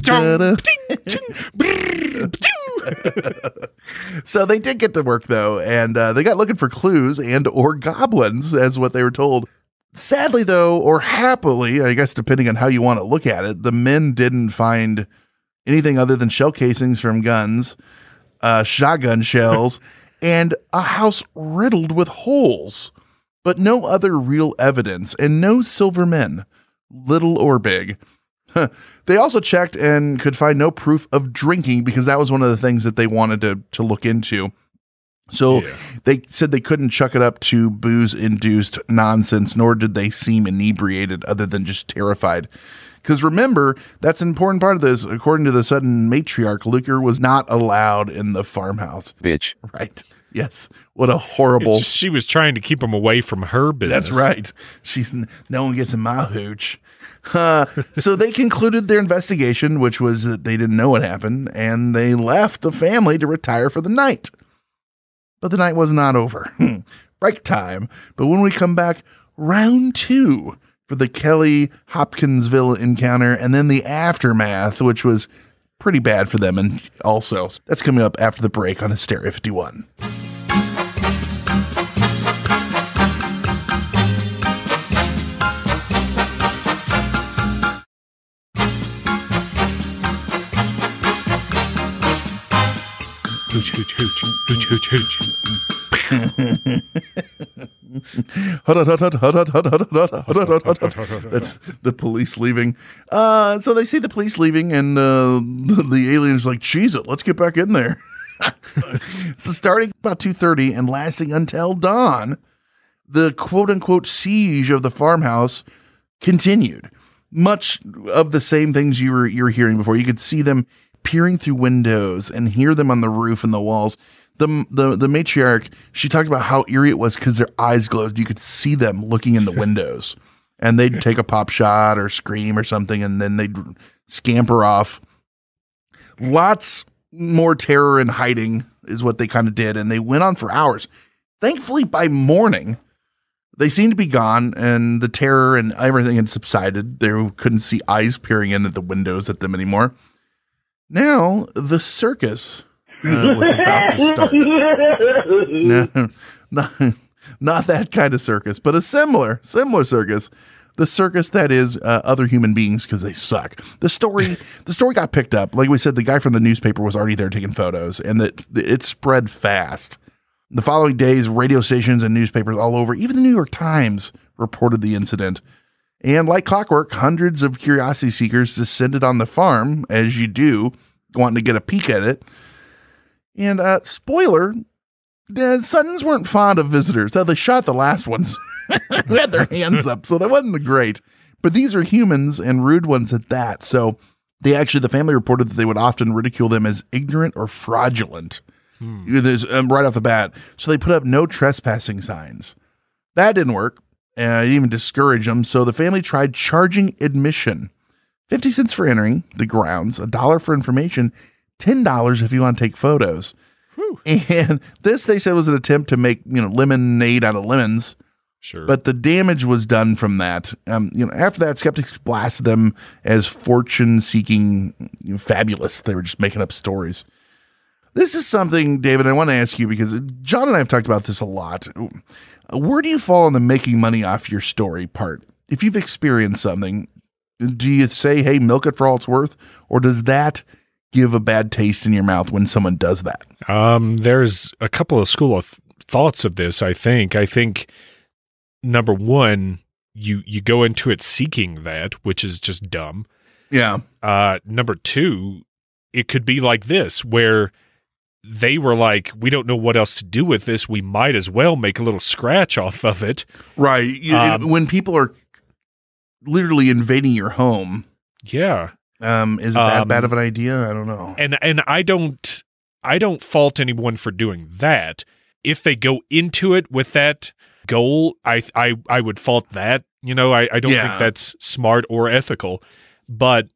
So they did get to work, though, and uh, they got looking for clues and or goblins, as what they were told. Sadly, though, or happily, I guess depending on how you want to look at it, the men didn't find anything other than shell casings from guns, uh, shotgun shells, and a house riddled with holes, but no other real evidence and no silver men, little or big. They also checked and could find no proof of drinking because that was one of the things that they wanted to, to look into. So yeah. They said they couldn't chuck it up to booze-induced nonsense, nor did they seem inebriated other than just terrified. Because remember, that's an important part of this. According to the sudden matriarch, Luker was not allowed in the farmhouse. Bitch. Right. Yes. What a horrible... She was trying to keep him away from her business. That's right. She's no one gets in my hooch. Uh, so they concluded their investigation, which was that they didn't know what happened, and they left the family to retire for the night. But the night was not over. Break time. But when we come back, round two for the Kelly Hopkinsville encounter, and then the aftermath, which was pretty bad for them. And also, that's coming up after the break on Hysteria fifty-one. Hooch, hooch, hooch, hooch, hooch, hooch. That's the police leaving. Uh, so they see the police leaving, and uh, the, the alien's like, "Cheese it, let's get back in there." So starting about two thirty and lasting until dawn, the quote-unquote siege of the farmhouse continued. Much of the same things you were you're hearing before. You could see them peering through windows and hear them on the roof and the walls. The, the, the matriarch, she talked about how eerie it was because their eyes glowed. You could see them looking in the windows, and they'd take a pop shot or scream or something, and then they'd scamper off. Lots more terror and hiding is what they kind of did, and they went on for hours. Thankfully, by morning, they seemed to be gone, and the terror and everything had subsided. They couldn't see eyes peering in at the windows at them anymore. Now, the circus uh, was about to start. No, not, not that kind of circus, but a similar, similar circus. The circus that is uh, other human beings because they suck. The story, the story got picked up. Like we said, the guy from the newspaper was already there taking photos, and that it spread fast. The following days, radio stations and newspapers all over, even the New York Times, reported the incident. And like clockwork, hundreds of curiosity seekers descended on the farm, as you do, wanting to get a peek at it. And uh, spoiler, the Suttons weren't fond of visitors. So they shot the last ones who had their hands up, so that wasn't great. But these are humans, and rude ones at that. So they actually, the family reported that they would often ridicule them as ignorant or fraudulent. Hmm. There's, um, right off the bat. So they put up no trespassing signs. That didn't work. And it even discouraged them. So the family tried charging admission. fifty cents for entering the grounds, a dollar for information, ten dollars if you want to take photos. Whew. And this, they said, was an attempt to make, you know, lemonade out of lemons. Sure. But the damage was done from that. Um, you know, after that, skeptics blasted them as fortune-seeking, you know, fabulous. They were just making up stories. This is something, David, I want to ask you, because John and I have talked about this a lot. Where do you fall on the making money off your story part? If you've experienced something, do you say, hey, milk it for all it's worth? Or does that give a bad taste in your mouth when someone does that? Um, there's a couple of school of thoughts of this, I think. I think, number one, you, you go into it seeking that, which is just dumb. Yeah. Uh, number two, it could be like this, where they were like, we don't know what else to do with this. We might as well make a little scratch off of it. Right. You, um, when people are literally invading your home. Yeah. Um, is it that um, bad of an idea? I don't know. And, and I don't, I don't fault anyone for doing that. If they go into it with that goal, I, I, I would fault that. You know, I, I don't yeah. think that's smart or ethical, but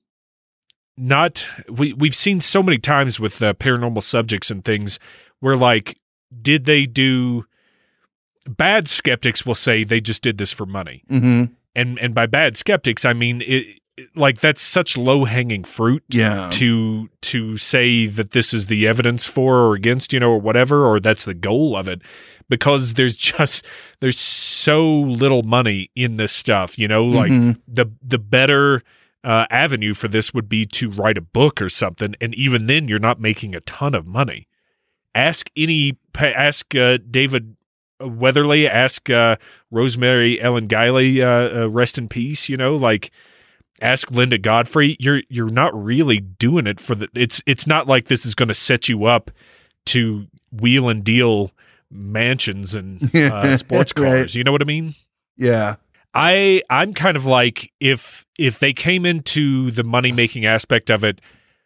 Not we we've seen so many times with uh, paranormal subjects and things where, like, did they do bad skeptics will say they just did this for money. Mm-hmm. And and by bad skeptics, I mean, it, like that's such low-hanging fruit yeah. to to say that this is the evidence for or against, you know, or whatever, or that's the goal of it, because there's just there's so little money in this stuff, you know, like mm-hmm. the the better uh, avenue for this would be to write a book or something, and even then you're not making a ton of money. Ask any ask uh, David Weatherly, ask uh, Rosemary Ellen Guiley, uh, uh, rest in peace, you know, like ask Linda Godfrey. You're you're not really doing it for the it's it's not like this is going to set you up to wheel and deal mansions and uh, sports cars. Right. You know what I mean? Yeah. I I'm kind of like if if they came into the money making aspect of it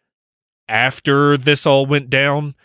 after this all went down,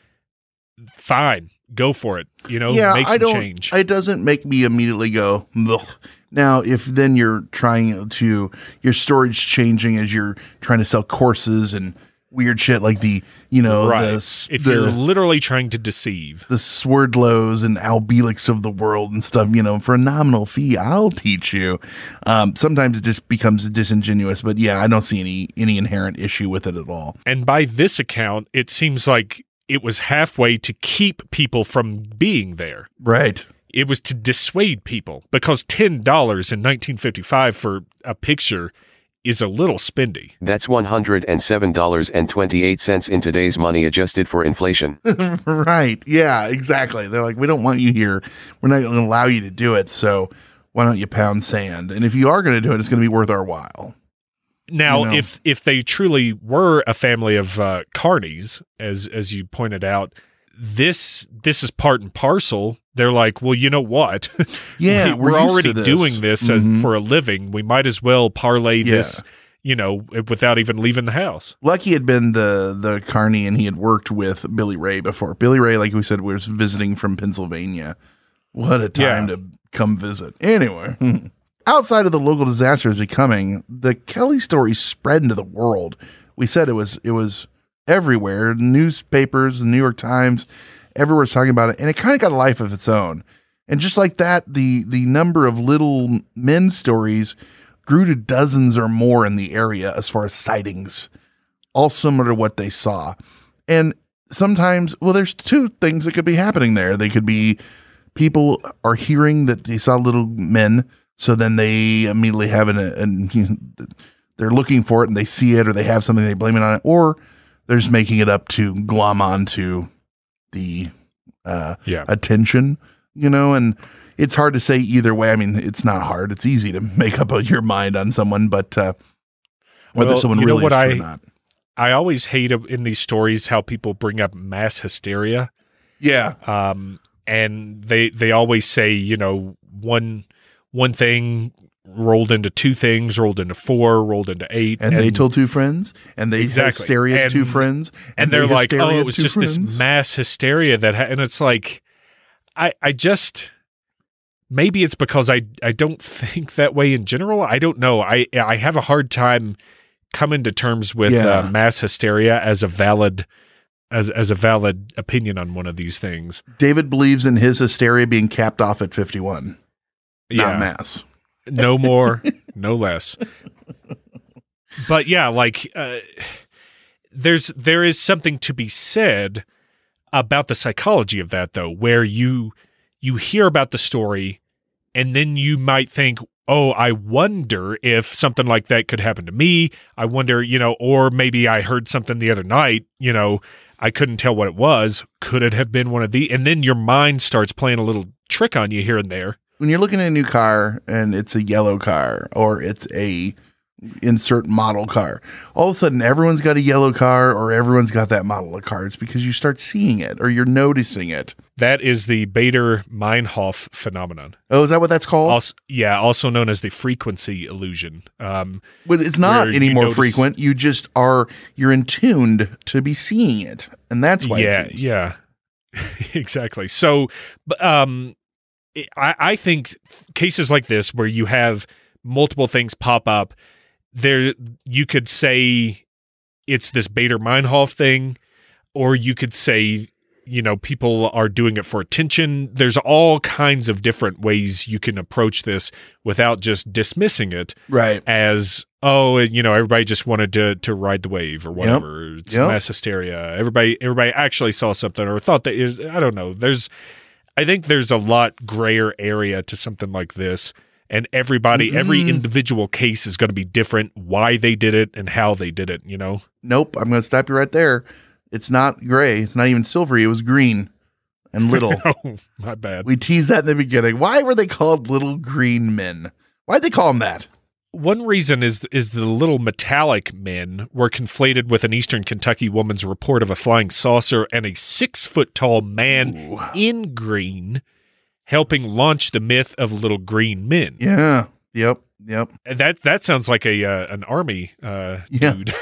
fine. Go for it. You know, yeah, make some I don't, change. It doesn't make me immediately go, ugh. Now, if then you're trying to, your storage changing as you're trying to sell courses and weird shit like the, you know, right. the, if the, you're literally trying to deceive. The Swerdlows and Albelix of the world and stuff, you know, for a nominal fee, I'll teach you. Um, sometimes it just becomes disingenuous, but yeah, I don't see any, any inherent issue with it at all. And by this account, it seems like it was halfway to keep people from being there. Right. It was to dissuade people because ten dollars in nineteen fifty-five for a picture is a little spendy. That's one hundred seven dollars and twenty-eight cents in today's money adjusted for inflation. Right. Yeah, exactly. They're like, we don't want you here. We're not going to allow you to do it. So why don't you pound sand? And if you are going to do it, it's going to be worth our while. Now, you know? if if they truly were a family of uh, carnies, as as you pointed out, this this is part and parcel. They're like, well, you know what? Yeah, we, we're, we're already this. doing this mm-hmm. as for a living. We might as well parlay yeah. this, you know, without even leaving the house. Lucky had been the the carny, and he had worked with Billy Ray before. Billy Ray, like we said, was visiting from Pennsylvania. What a time Yeah. to come visit. Anyway. Outside of the local disasters becoming, the Kelly story spread into the world. We said it was it was everywhere. Newspapers, the New York Times, everywhere was talking about it, and it kind of got a life of its own. And just like that, the the number of little men stories grew to dozens or more in the area as far as sightings, all similar to what they saw. And sometimes, well, there's two things that could be happening there. They could be people are hearing that they saw little men, so then they immediately have an, an you know, they're looking for it and they see it, or they have something, they blame it on it, or they're just making it up to glom onto the uh, yeah. attention, you know, and it's hard to say either way. I mean, it's not hard. It's easy to make up your mind on someone, but uh, whether well, someone you really know what is I, true or not. I always hate in these stories how people bring up mass hysteria. Yeah. Um, and they, they always say, you know, one, one thing rolled into two things, rolled into four, rolled into eight. And, and they told two friends, and they exactly. hysteria and, two friends. And, and they're they like, oh, it was just friends. this mass hysteria that, ha-. and it's like, I, I just, maybe it's because I, I don't think that way in general. I don't know. I, I have a hard time coming to terms with yeah. uh, mass hysteria as a valid, as, as a valid opinion on one of these things. David believes in his hysteria being capped off at fifty-one. Yeah. Not mass. No more, no less. But yeah, like uh, there's there is something to be said about the psychology of that, though, where you you hear about the story and then you might think, oh, I wonder if something like that could happen to me. I wonder, you know, or maybe I heard something the other night, you know, I couldn't tell what it was. Could it have been one of the? And then your mind starts playing a little trick on you here and there. When you're looking at a new car and it's a yellow car or it's a insert model car, all of a sudden everyone's got a yellow car or everyone's got that model of car. It's because you start seeing it or you're noticing it. That is the Bader-Meinhof phenomenon. Oh, is that what that's called? Also, yeah, also known as the frequency illusion. Um, but it's not any more notice- frequent. You just are, you're in tuned to be seeing it. And that's why yeah, it's yeah, exactly. So, um, I, I think cases like this where you have multiple things pop up, there you could say it's this Bader-Meinhof thing, or you could say you know, people are doing it for attention. There's all kinds of different ways you can approach this without just dismissing it right. as, oh, you know, everybody just wanted to to ride the wave or whatever. Yep. It's yep. mass hysteria. Everybody everybody actually saw something or thought that is, I don't know. There's, I think there's a lot grayer area to something like this. And everybody, mm-hmm. every individual case is going to be different, why they did it and how they did it, you know? Nope. I'm going to stop you right there. It's not gray. It's not even silvery. It was green and little. Oh, my bad. We teased that in the beginning. Why were they called little green men? Why'd they call them that? One reason is is the little metallic men were conflated with an Eastern Kentucky woman's report of a flying saucer and a six-foot-tall man Ooh. in green helping launch the myth of little green men. Yeah. Yep. Yep. That that sounds like a uh, an army uh, yeah. dude.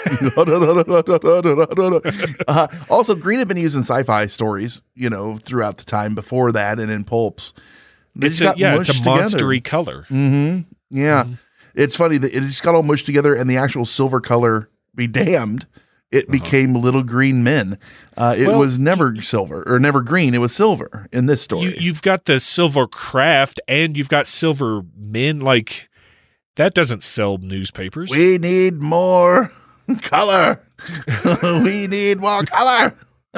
uh, also, green had been used in sci-fi stories, you know, throughout the time before that, and in pulps. They it's a, yeah, it's a monstery together. color. Mm-hmm. Yeah, mm-hmm. It's funny that it just got all mushed together, and the actual silver color, be damned, it uh-huh. became little green men. Uh, it well, was never you, silver or never green. It was silver in this story. You, you've got the silver craft and you've got silver men. Like, that doesn't sell newspapers. We need more color. We need more color.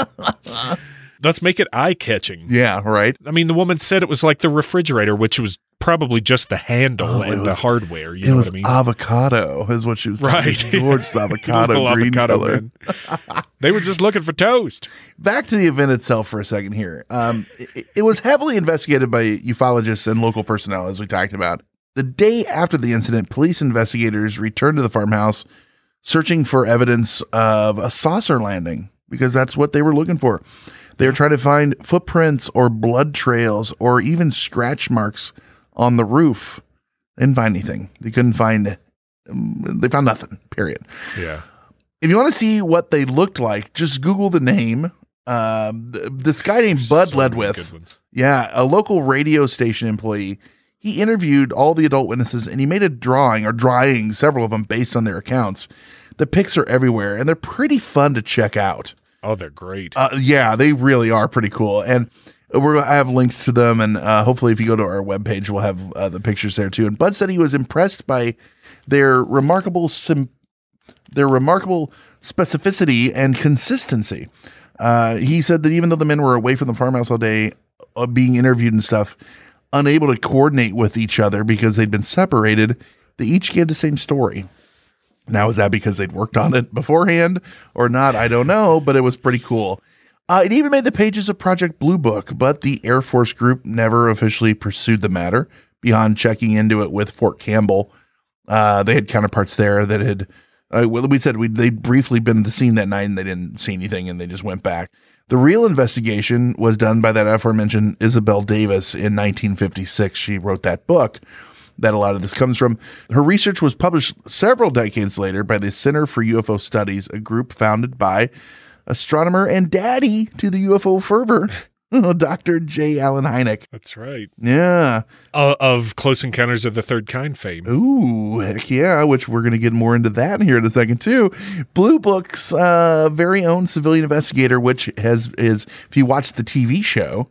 Let's make it eye-catching. Yeah, right. I mean, the woman said it was like the refrigerator, which was probably just the handle oh, and was, the hardware. You know what I mean? Avocado is what she was right. talking. Gorgeous avocado, green avocado color. They were just looking for toast. Back to the event itself for a second here. Um, it, it was heavily investigated by ufologists and local personnel, as we talked about. The day after the incident, police investigators returned to the farmhouse searching for evidence of a saucer landing because that's what they were looking for. They were trying to find footprints or blood trails or even scratch marks on the roof. They didn't find anything. They couldn't find, um, they found nothing, period. Yeah. If you want to see what they looked like, just Google the name. Um, this guy named Bud so Ledwith, yeah, a local radio station employee, he interviewed all the adult witnesses and he made a drawing or drawing, several of them based on their accounts. The pics are everywhere and they're pretty fun to check out. Oh, they're great. Uh, yeah, they really are pretty cool. And we're going to have links to them. And uh, hopefully if you go to our webpage, we'll have uh, the pictures there too. And Bud said he was impressed by their remarkable, sim- their remarkable specificity and consistency. Uh, he said that even though the men were away from the farmhouse all day, uh, being interviewed and stuff, unable to coordinate with each other because they'd been separated, they each gave the same story. Now, is that because they'd worked on it beforehand or not? I don't know, but it was pretty cool. Uh, it even made the pages of Project Blue Book, but the Air Force group never officially pursued the matter beyond checking into it with Fort Campbell. Uh, they had counterparts there that had, uh, well, we said we'd, they'd briefly been at the scene that night and they didn't see anything and they just went back. The real investigation was done by that aforementioned Isabel Davis in nineteen fifty-six. She wrote that book that a lot of this comes from. Her research was published several decades later by the Center for U F O Studies, a group founded by astronomer and daddy to the U F O fervor, Doctor J. Allen Hynek. That's right. Yeah. Uh, of Close Encounters of the Third Kind fame. Ooh, heck yeah, which we're going to get more into that here in a second too. Blue Book's uh, very own civilian investigator, which has is, if you watch the T V show,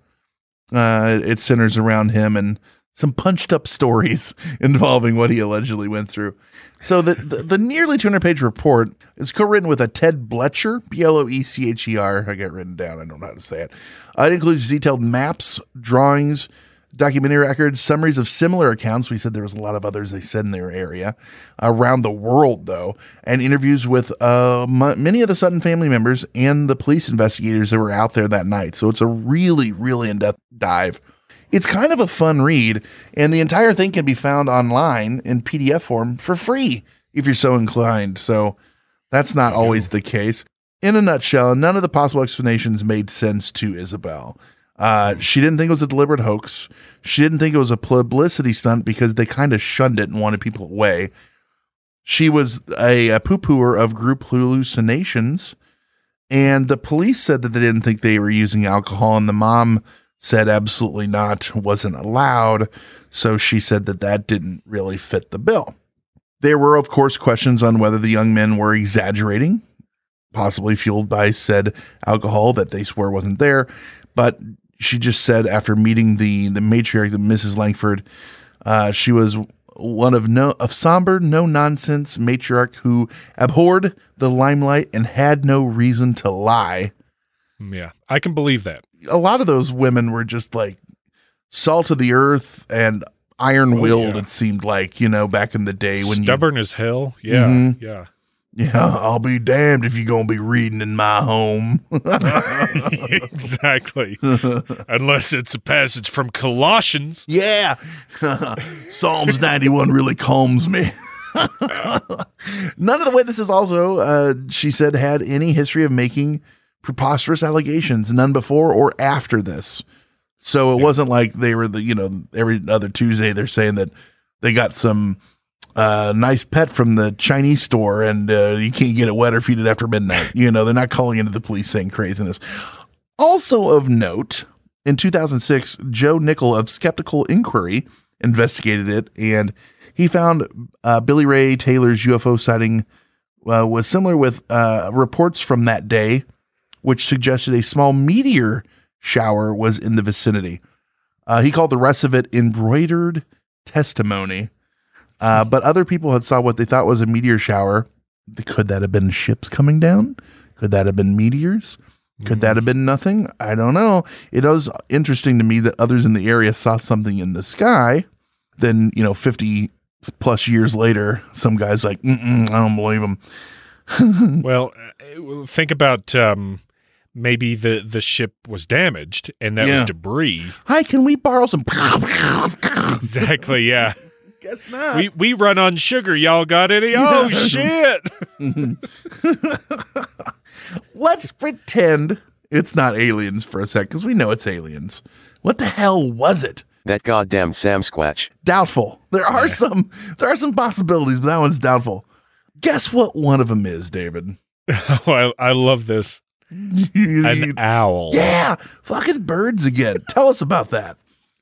uh, it centers around him and some punched up stories involving what he allegedly went through. So the, the, the nearly two hundred page report is co-written with a Ted Bletcher, B L O E C H E R. I got written down. I don't know how to say it. Uh, it includes detailed maps, drawings, documentary records, summaries of similar accounts. We said there was a lot of others they said in their area around the world, though, and interviews with uh, m- many of the Sutton family members and the police investigators that were out there that night. So it's a really, really in-depth dive. It's kind of a fun read, and the entire thing can be found online in P D F form for free if you're so inclined. So that's not always the case. In a nutshell, none of the possible explanations made sense to Isabel. Uh, she didn't think it was a deliberate hoax. She didn't think it was a publicity stunt because they kind of shunned it and wanted people away. She was a, a poo-pooer of group hallucinations, and the police said that they didn't think they were using alcohol, and the mom said absolutely not, wasn't allowed. So she said that that didn't really fit the bill. There were, of course, questions on whether the young men were exaggerating possibly fueled by said alcohol that they swear wasn't there. But she just said after meeting the, the matriarch, Missus Langford, uh, she was one of no of somber, no nonsense matriarch who abhorred the limelight and had no reason to lie. Yeah, I can believe that. A lot of those women were just like salt of the earth and iron-willed, oh, yeah. It seemed like, you know, back in the day. when Stubborn you, as hell. Yeah, mm-hmm. yeah. Yeah, I'll be damned if you're going to be reading in my home. Exactly. Unless it's a passage from Colossians. Yeah. Psalms ninety-one really calms me. None of the witnesses also, uh, she said, had any history of making preposterous allegations, none before or after this. So it yeah. wasn't like they were the, you know, every other Tuesday they're saying that they got some uh, nice pet from the Chinese store and uh, you can't get it wet or feed it after midnight. You know, they're not calling into the police saying craziness. Also of note, in two thousand six, Joe Nickel of Skeptical Inquiry investigated it, and he found uh, Billy Ray Taylor's U F O sighting uh, was similar with uh, reports from that day, which suggested a small meteor shower was in the vicinity. Uh, he called the rest of it embroidered testimony. Uh, but other people had saw what they thought was a meteor shower. Could that have been ships coming down? Could that have been meteors? Could mm. that have been nothing? I don't know. It was interesting to me that others in the area saw something in the sky. Then, you know, fifty plus years later, some guy's like, Mm-mm, I don't believe him. Well, think about um, maybe the, the ship was damaged and that yeah. was debris. Hi, can we borrow some? Exactly, yeah. Guess not. We we run on sugar. Y'all got any? Oh, shit. Let's pretend it's not aliens for a sec, because we know it's aliens. What the hell was it? That goddamn Sam Squatch. Doubtful. There are yeah. some there are some possibilities, but that one's doubtful. Guess what one of them is, David? Oh, I, I love this. An owl. Yeah, fucking birds again. Tell us about that.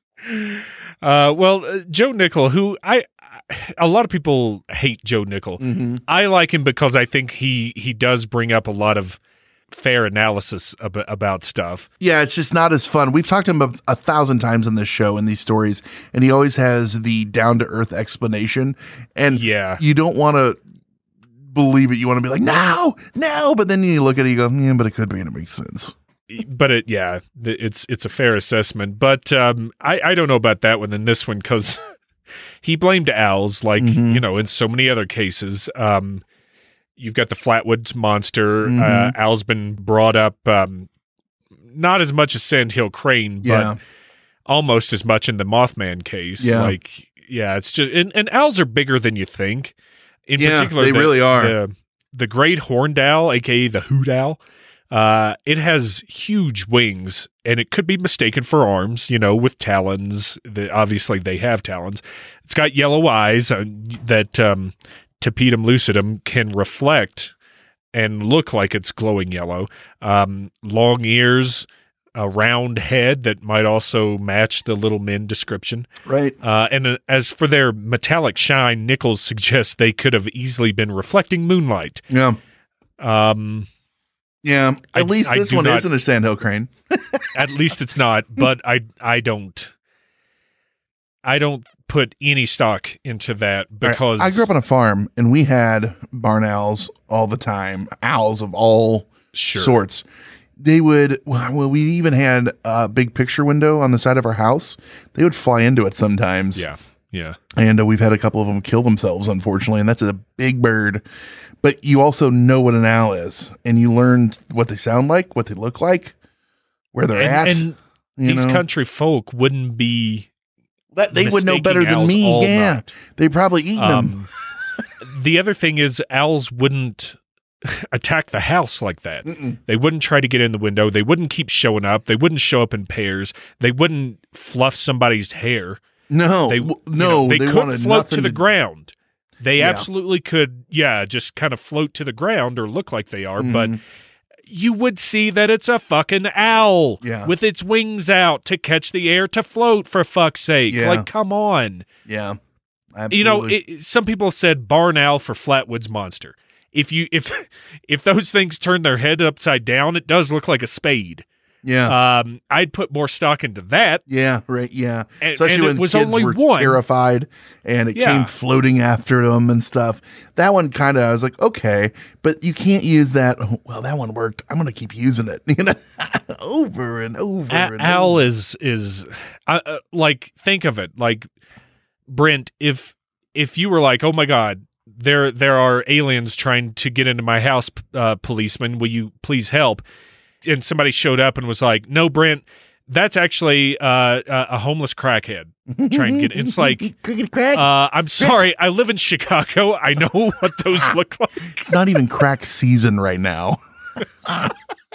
Uh, well, uh, Joe Nickel, who I, a lot of people hate Joe Nickel. Mm-hmm. I like him because I think he he does bring up a lot of fair analysis ab- about stuff. Yeah, it's just not as fun. We've talked to him a, a thousand times on this show in these stories, and he always has the down to earth explanation. And yeah, you don't want to believe it. You want to be like, no, no. But then you look at it, you go, yeah, but it could be, and it makes sense. But it, yeah, it's it's a fair assessment. But um, I, I don't know about that one and this one, because he blamed owls, like, mm-hmm. you know, in so many other cases. Um, you've got the Flatwoods Monster. Mm-hmm. Uh, owl's been brought up, um, not as much as Sandhill Crane, but yeah. almost as much in the Mothman case. Yeah. Like, yeah, it's just, and, and owls are bigger than you think. In yeah, particular, they the, really are. The, the great horned owl, aka the hoot owl. Uh, it has huge wings, and it could be mistaken for arms, you know, with talons. The, obviously, they have talons. It's got yellow eyes uh, that um, tapetum lucidum can reflect and look like it's glowing yellow. Um, long ears, a round head that might also match the Little Men description. Right. Uh, and uh, as for their metallic shine, Nichols suggests they could have easily been reflecting moonlight. Yeah. Um... Yeah, at I, least this one not, isn't a Sandhill Crane. At least it's not, but I I don't I don't put any stock into that because right. I grew up on a farm and we had barn owls all the time, owls of all sure. sorts. They would, well, we even had a big picture window on the side of our house. They would fly into it sometimes. Yeah, yeah. And uh, we've had a couple of them kill themselves, unfortunately, and that's a big bird. But you also know what an owl is, and you learn what they sound like, what they look like, where they're and, at. And these know? country folk wouldn't be that they would know better than me. Yeah, night. They probably eat um, them. The other thing is, owls wouldn't attack the house like that. Mm-mm. They wouldn't try to get in the window. They wouldn't keep showing up. They wouldn't show up in pairs. They wouldn't fluff somebody's hair. No, they, no, know, they, they could float to, to the ground. They yeah. absolutely could, yeah, just kind of float to the ground or look like they are, mm-hmm. but you would see that it's a fucking owl yeah. with its wings out to catch the air to float, for fuck's sake. Yeah. Like, come on. Yeah, absolutely. You know, it, some people said barn owl for Flatwoods Monster. if you if if those things turn their head upside down, it does look like a spade. Yeah. Um, I'd put more stock into that. Yeah, right. Yeah. And, Especially and when it was kids only were one. terrified and it Yeah. came floating after them and stuff. That one kind of, I was like, okay, but you can't use that. Oh, well, that one worked. I'm going to keep using it, you know, over and over. A- and Al over. is is uh, uh, like, think of it like, Brent, if if you were like, oh my God, there there are aliens trying to get into my house, uh, policeman, will you please help? And somebody showed up and was like, no, Brent, that's actually uh, a homeless crackhead trying to get in. It's like, uh, I'm sorry, I live in Chicago. I know what those look like. It's not even crack season right now. I'm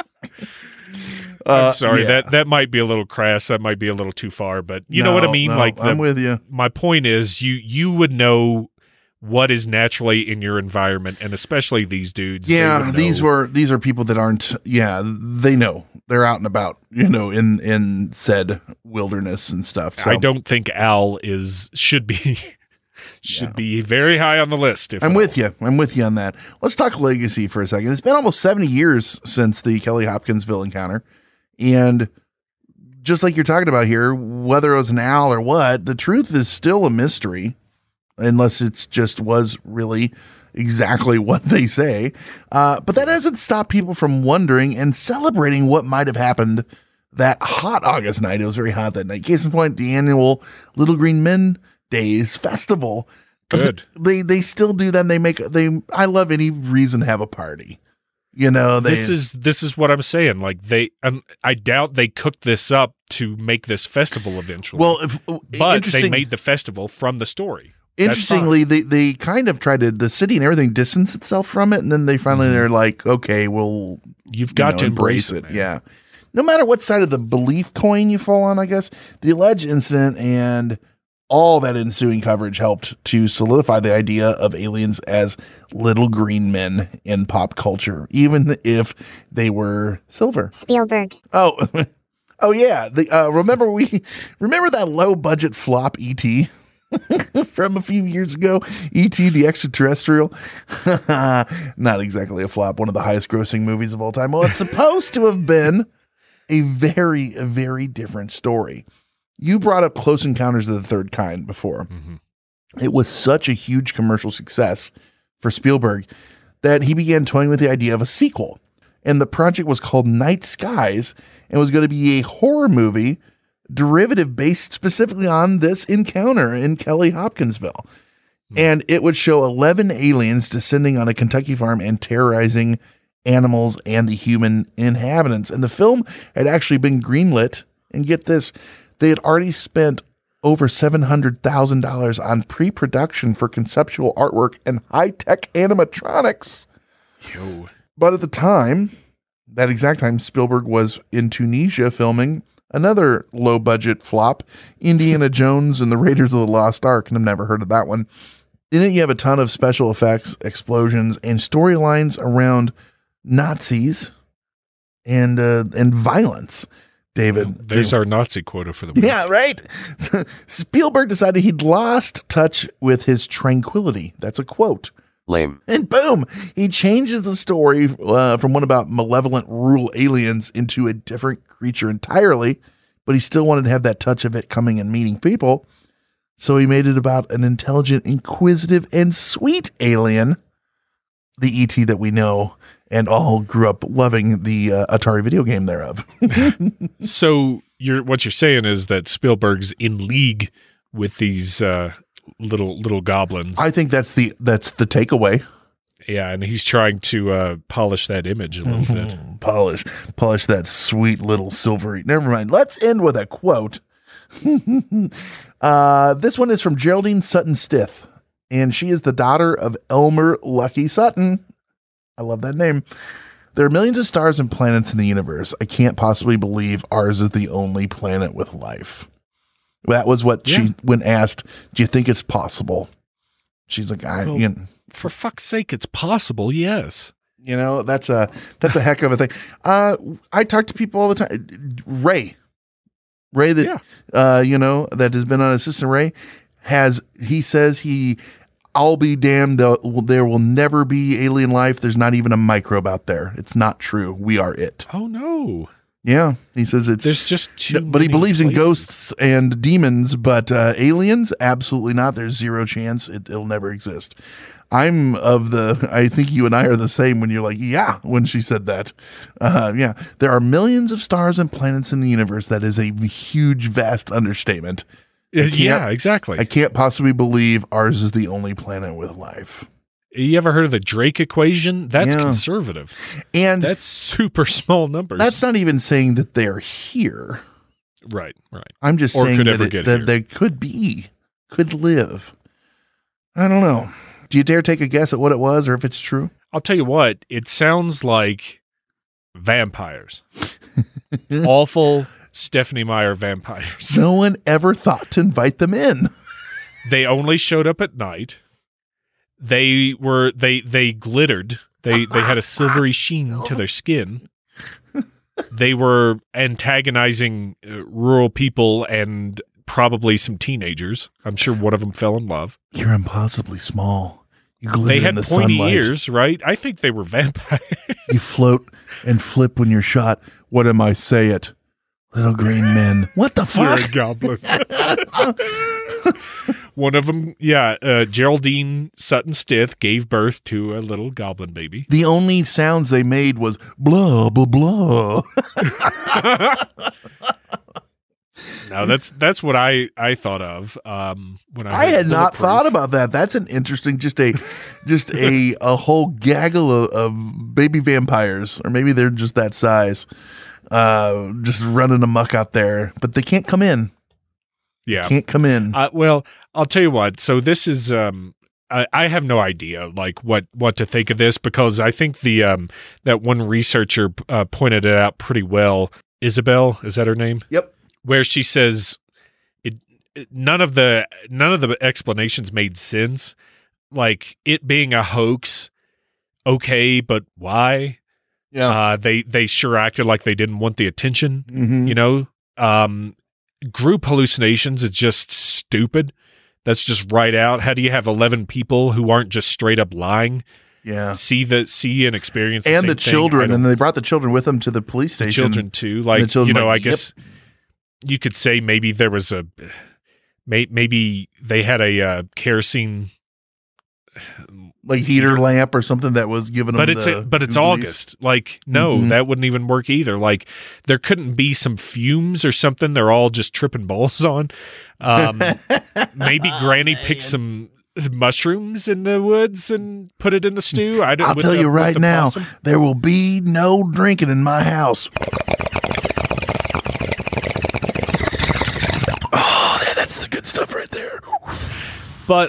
Uh, sorry, yeah. that that might be a little crass. That might be a little too far, but you know No, what I mean? no, like, the, I'm with you. My point is, you you would know what is naturally in your environment, and especially these dudes. they Yeah, would these know. were these are people that aren't. Yeah, they know they're out and about. You know, in in said wilderness and stuff. So. I don't think Al is should be should Yeah. be very high on the list. If I'm at with all. you. I'm with you on that. Let's talk legacy for a second. It's been almost seventy years since the Kelly Hopkinsville encounter. And just like you're talking about here, whether it was an owl or what, the truth is still a mystery, unless it's just was really exactly what they say. Uh, but that doesn't stop people from wondering and celebrating what might have happened that hot August night. It was very hot that night. Case in point, the annual Little Green Men Days Festival. Good. They they still do that. They make they. I love any reason to have a party. You know, they, This is this is what I'm saying. Like they, um, I doubt they cooked this up to make this festival eventually. well, if, but they interesting- made the festival from the story. That's Interestingly, they, they kind of tried to, the city and everything distance itself from it. And then they finally, Mm-hmm. they're like, okay, well, You've got know, to embrace it, man. Yeah. No matter what side of the belief coin you fall on, I guess, the alleged incident and all that ensuing coverage helped to solidify the idea of aliens as little green men in pop culture, even if they were silver. Spielberg. Oh, oh yeah. The, uh, remember we remember that low budget flop E T from a few years ago? E T the Extraterrestrial. Not exactly a flop. One of the highest grossing movies of all time. Well, it's supposed to have been a very, a very different story. You brought up Close Encounters of the Third Kind before. Mm-hmm. It was such a huge commercial success for Spielberg that he began toying with the idea of a sequel. And the project was called Night Skies and was going to be a horror movie derivative based specifically on this encounter in Kelly Hopkinsville. Mm. And it would show eleven aliens descending on a Kentucky farm and terrorizing animals and the human inhabitants. And the film had actually been greenlit. And get this, they had already spent over seven hundred thousand dollars on pre-production for conceptual artwork and high-tech animatronics. Yo. But at the time, that exact time, Spielberg was in Tunisia filming another low-budget flop, Indiana Jones and the Raiders of the Lost Ark, and I've never heard of that one. In it, you have a ton of special effects, explosions, and storylines around Nazis and uh, and violence. David, There's David. our Nazi quota for the week. Yeah, right. So Spielberg decided he'd lost touch with his tranquility. That's a quote. Lame. And boom, he changes the story uh, from one about malevolent rural aliens into a different creature entirely, but he still wanted to have that touch of it coming and meeting people. So he made it about an intelligent, inquisitive, and sweet alien, the E T that we know and all grew up loving the uh, Atari video game thereof. So you're what you're saying is that Spielberg's in league with these uh, little little goblins. I think that's the that's the takeaway. Yeah, and he's trying to uh, polish that image a little bit. polish, polish that sweet little silvery. Never mind. Let's end with a quote. uh, this one is from Geraldine Sutton Stith, and she is the daughter of Elmer Lucky Sutton. I love that name. There are millions of stars and planets in the universe. I can't possibly believe ours is the only planet with life. That was what Yeah. she, when asked, do you think it's possible? She's like, I, Well, you know, For fuck's sake, it's possible, yes. You know, that's a that's a heck of a thing. Uh, I talk to people all the time. Ray, Ray, that Yeah. uh, you know, that has been on Assistant Ray, has he says he, I'll be damned. There will never be alien life. There's not even a microbe out there. It's not true. We are it. Oh, no. Yeah. He says it's. There's just too But he many believes places. in ghosts and demons, but uh, aliens, absolutely not. There's zero chance. It, it'll never exist. I'm of the, I think you and I are the same when you're like, yeah, when she said that. Uh, yeah. There are millions of stars and planets in the universe. That is a huge, vast understatement. Yeah, exactly. I can't possibly believe ours is the only planet with life. You ever heard of the Drake equation? That's Yeah. conservative. And that's super small numbers. That's not even saying that they're here. Right, right. I'm just or saying could that, ever it, get that here. they could be, could live. I don't know. Do you dare take a guess at what it was or if it's true? I'll tell you what, it sounds like vampires. Awful Stephanie Meyer vampires. No one ever thought to invite them in. They only showed up at night. They were they they glittered. They they had a silvery sheen to their skin. They were antagonizing uh, rural people and probably some teenagers. I'm sure one of them fell in love. You're impossibly small. You glitter They in had the pointy sunlight. ears, right? I think they were vampires. You float and flip when you're shot. What am I say it? Little green men. What the fuck? You're a goblin. One of them, yeah, uh, Geraldine Sutton Stith gave birth to a little goblin baby. The only sounds they made was blah, blah, blah. No, that's that's what I, I thought of um, when I. I heard had not Bulletproof. thought about that. That's an interesting, just a, just a, a whole gaggle of, of baby vampires, or maybe they're just that size, uh, just running amok out there, but they can't come in. Yeah, Can't come in. Uh, well, I'll tell you what. So this is. Um, I, I have no idea, like what, what to think of this, because I think the um, that one researcher uh, pointed it out pretty well. Isabel, is that her name? Yep. Where she says it, it none of the none of the explanations made sense. Like it being a hoax, okay, but why? Yeah. Uh, they they sure acted like they didn't want the attention. Mhm. You know, um, group hallucinations is just stupid. That's just right out. How do you have eleven people who aren't just straight up lying? Yeah. See the see and experience the And same the thing? children, I and they brought the children with them to the police the station. children too. Like the children you know, like, I guess you could say maybe there was a may, maybe they had a uh, kerosene like heater lamp or something that was given but them it's the a, but it's goodies. August. Like no, Mhm. that wouldn't even work either. Like there couldn't be some fumes or something. They're all just tripping balls on. Um, maybe Granny picked some mushrooms in the woods and put it in the stew. I don't. I'll with tell the- you with right the now, possum. there will be no drinking in my house. Oh, that- that's the good stuff right there. But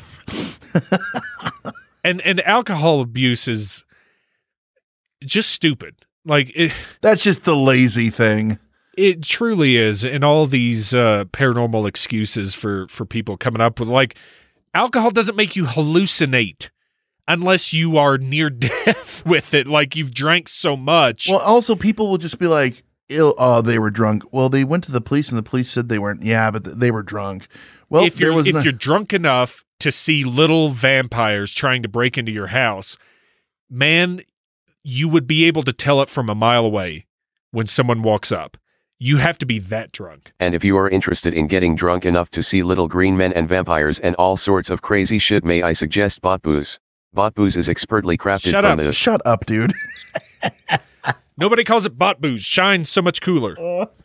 and and alcohol abuse is just stupid. Like it, That's just the lazy thing. it truly is. And all these uh, paranormal excuses for for people coming up with like alcohol doesn't make you hallucinate unless you are near death with it. Like you've drank so much. Well, also people will just be like, "Ill- "Oh, they were drunk." Well, they went to the police, and the police said they weren't. Yeah, but th- they were drunk. Well, if there you're was if no- you're drunk enough to see little vampires trying to break into your house, man, you would be able to tell it from a mile away when someone walks up. You have to be that drunk. And if you are interested in getting drunk enough to see little green men and vampires and all sorts of crazy shit, may I suggest Bot Booze. Bot Booze is expertly crafted Shut from up. the Shut up, dude. Nobody calls it bot booze. Shine's so much cooler.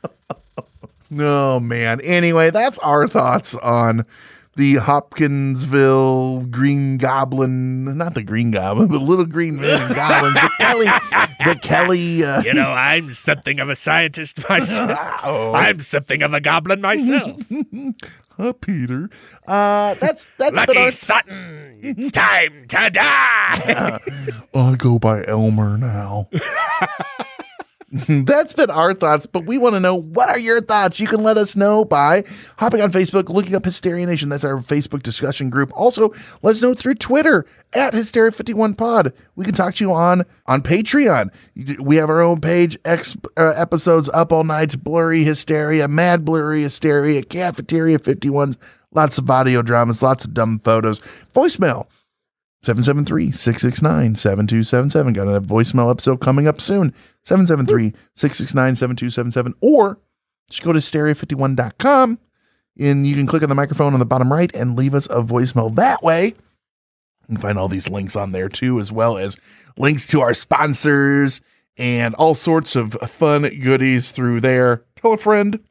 Oh man. Anyway, that's our thoughts on the Hopkinsville Green Goblin, not the Green Goblin, but Little Green Men and Goblins. The Kelly, the Kelly. Uh, You know, I'm something of a scientist myself. I'm something of a goblin myself. uh, Peter. Uh, that's that's been Lucky our- Sutton, it's time to die. I go by Elmer now. That's been our thoughts, but we want to know, what are your thoughts? You can let us know by hopping on Facebook, looking up Hysteria Nation. That's our Facebook discussion group. Also, let us know through Twitter at Hysteria fifty-one Pod. We can talk to you on on Patreon. You- We have our own page, X uh, episodes up all night, Blurry Hysteria, Mad Blurry Hysteria, Cafeteria fifty-ones, lots of audio dramas, lots of dumb photos. Voicemail seven seven three, six six nine, seven two seven seven. Got a voicemail episode coming up soon. seven seven three, six six nine, seven two seven seven. Or just go to stereo fifty-one dot com and you can click on the microphone on the bottom right and leave us a voicemail that way. You can find all these links on there too, as well as links to our sponsors and all sorts of fun goodies through there. Tell a friend.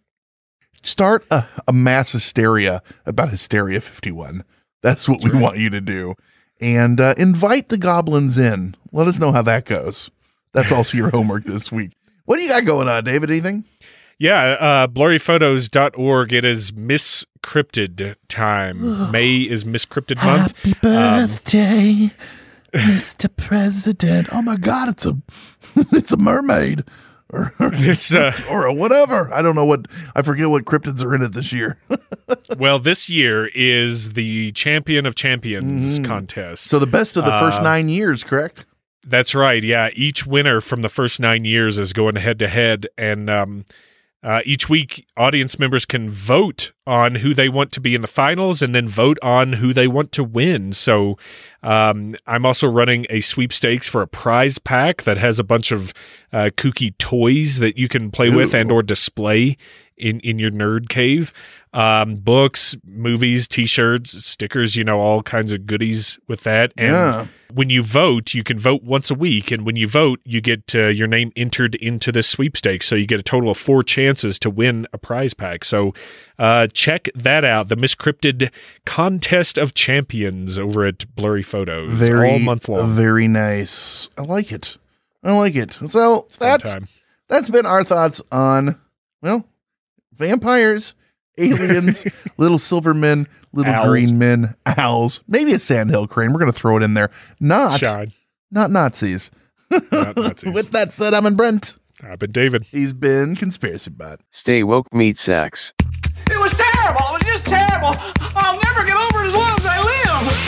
Start a, a mass hysteria about Hysteria fifty-one. That's what That's we right. want you to do. And uh, invite the goblins in. Let us know how that goes. That's also your homework this week. What do you got going on, David? Anything? Yeah, uh, blurry photos dot org. It is Miss Cryptid time. May is Miss Cryptid month. Happy birthday, um, Mister President. Oh my God, it's a it's a mermaid. Or, it's, uh, or a whatever. I don't know what, I forget what cryptids are in it this year. Well, this year is the Champion of Champions mm-hmm. contest. So the best of the uh, first nine years, correct? That's right. Yeah. Each winner from the first nine years is going head to head. And um, uh, each week, audience members can vote on who they want to be in the finals and then vote on who they want to win. So um, I'm also running a sweepstakes for a prize pack that has a bunch of uh, kooky toys that you can play Ooh. with and or display in, in your nerd cave. Um, books, movies, t-shirts, stickers, you know, all kinds of goodies with that. And yeah. when you vote, you can vote once a week. And when you vote, you get uh, your name entered into this sweepstakes. So you get a total of four chances to win a prize pack. So uh, check that out. The Miss Cryptid Contest of Champions over at Blurry Photos. Very, all month long. Very nice. I like it. I like it. So that's, that's been our thoughts on, well, vampires, aliens, little silver men, little owls. green men, owls, maybe a sandhill crane. We're going to throw it in there. Not, Shine. not Nazis. Not Nazis. With that said, I'm in Brent. I've been David. He's been Conspiracy Bot. Stay woke, meat sacks. It was terrible. It was just terrible. I'll never get over it as long as I live.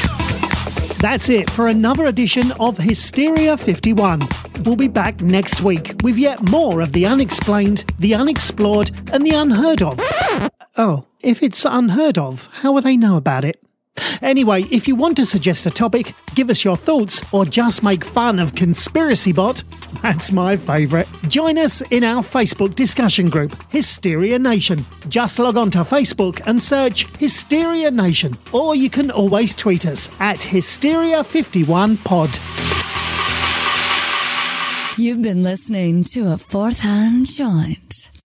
That's it for another edition of Hysteria fifty-one. We'll be back next week with yet more of the unexplained, the unexplored, and the unheard of. Oh, if it's unheard of, how will they know about it? Anyway, if you want to suggest a topic, give us your thoughts, or just make fun of Conspiracy Bot, that's my favourite. Join us in our Facebook discussion group, Hysteria Nation. Just log on to Facebook and search Hysteria Nation, or you can always tweet us at Hysteria fifty-one pod. You've been listening to a Fourth Hand Joint.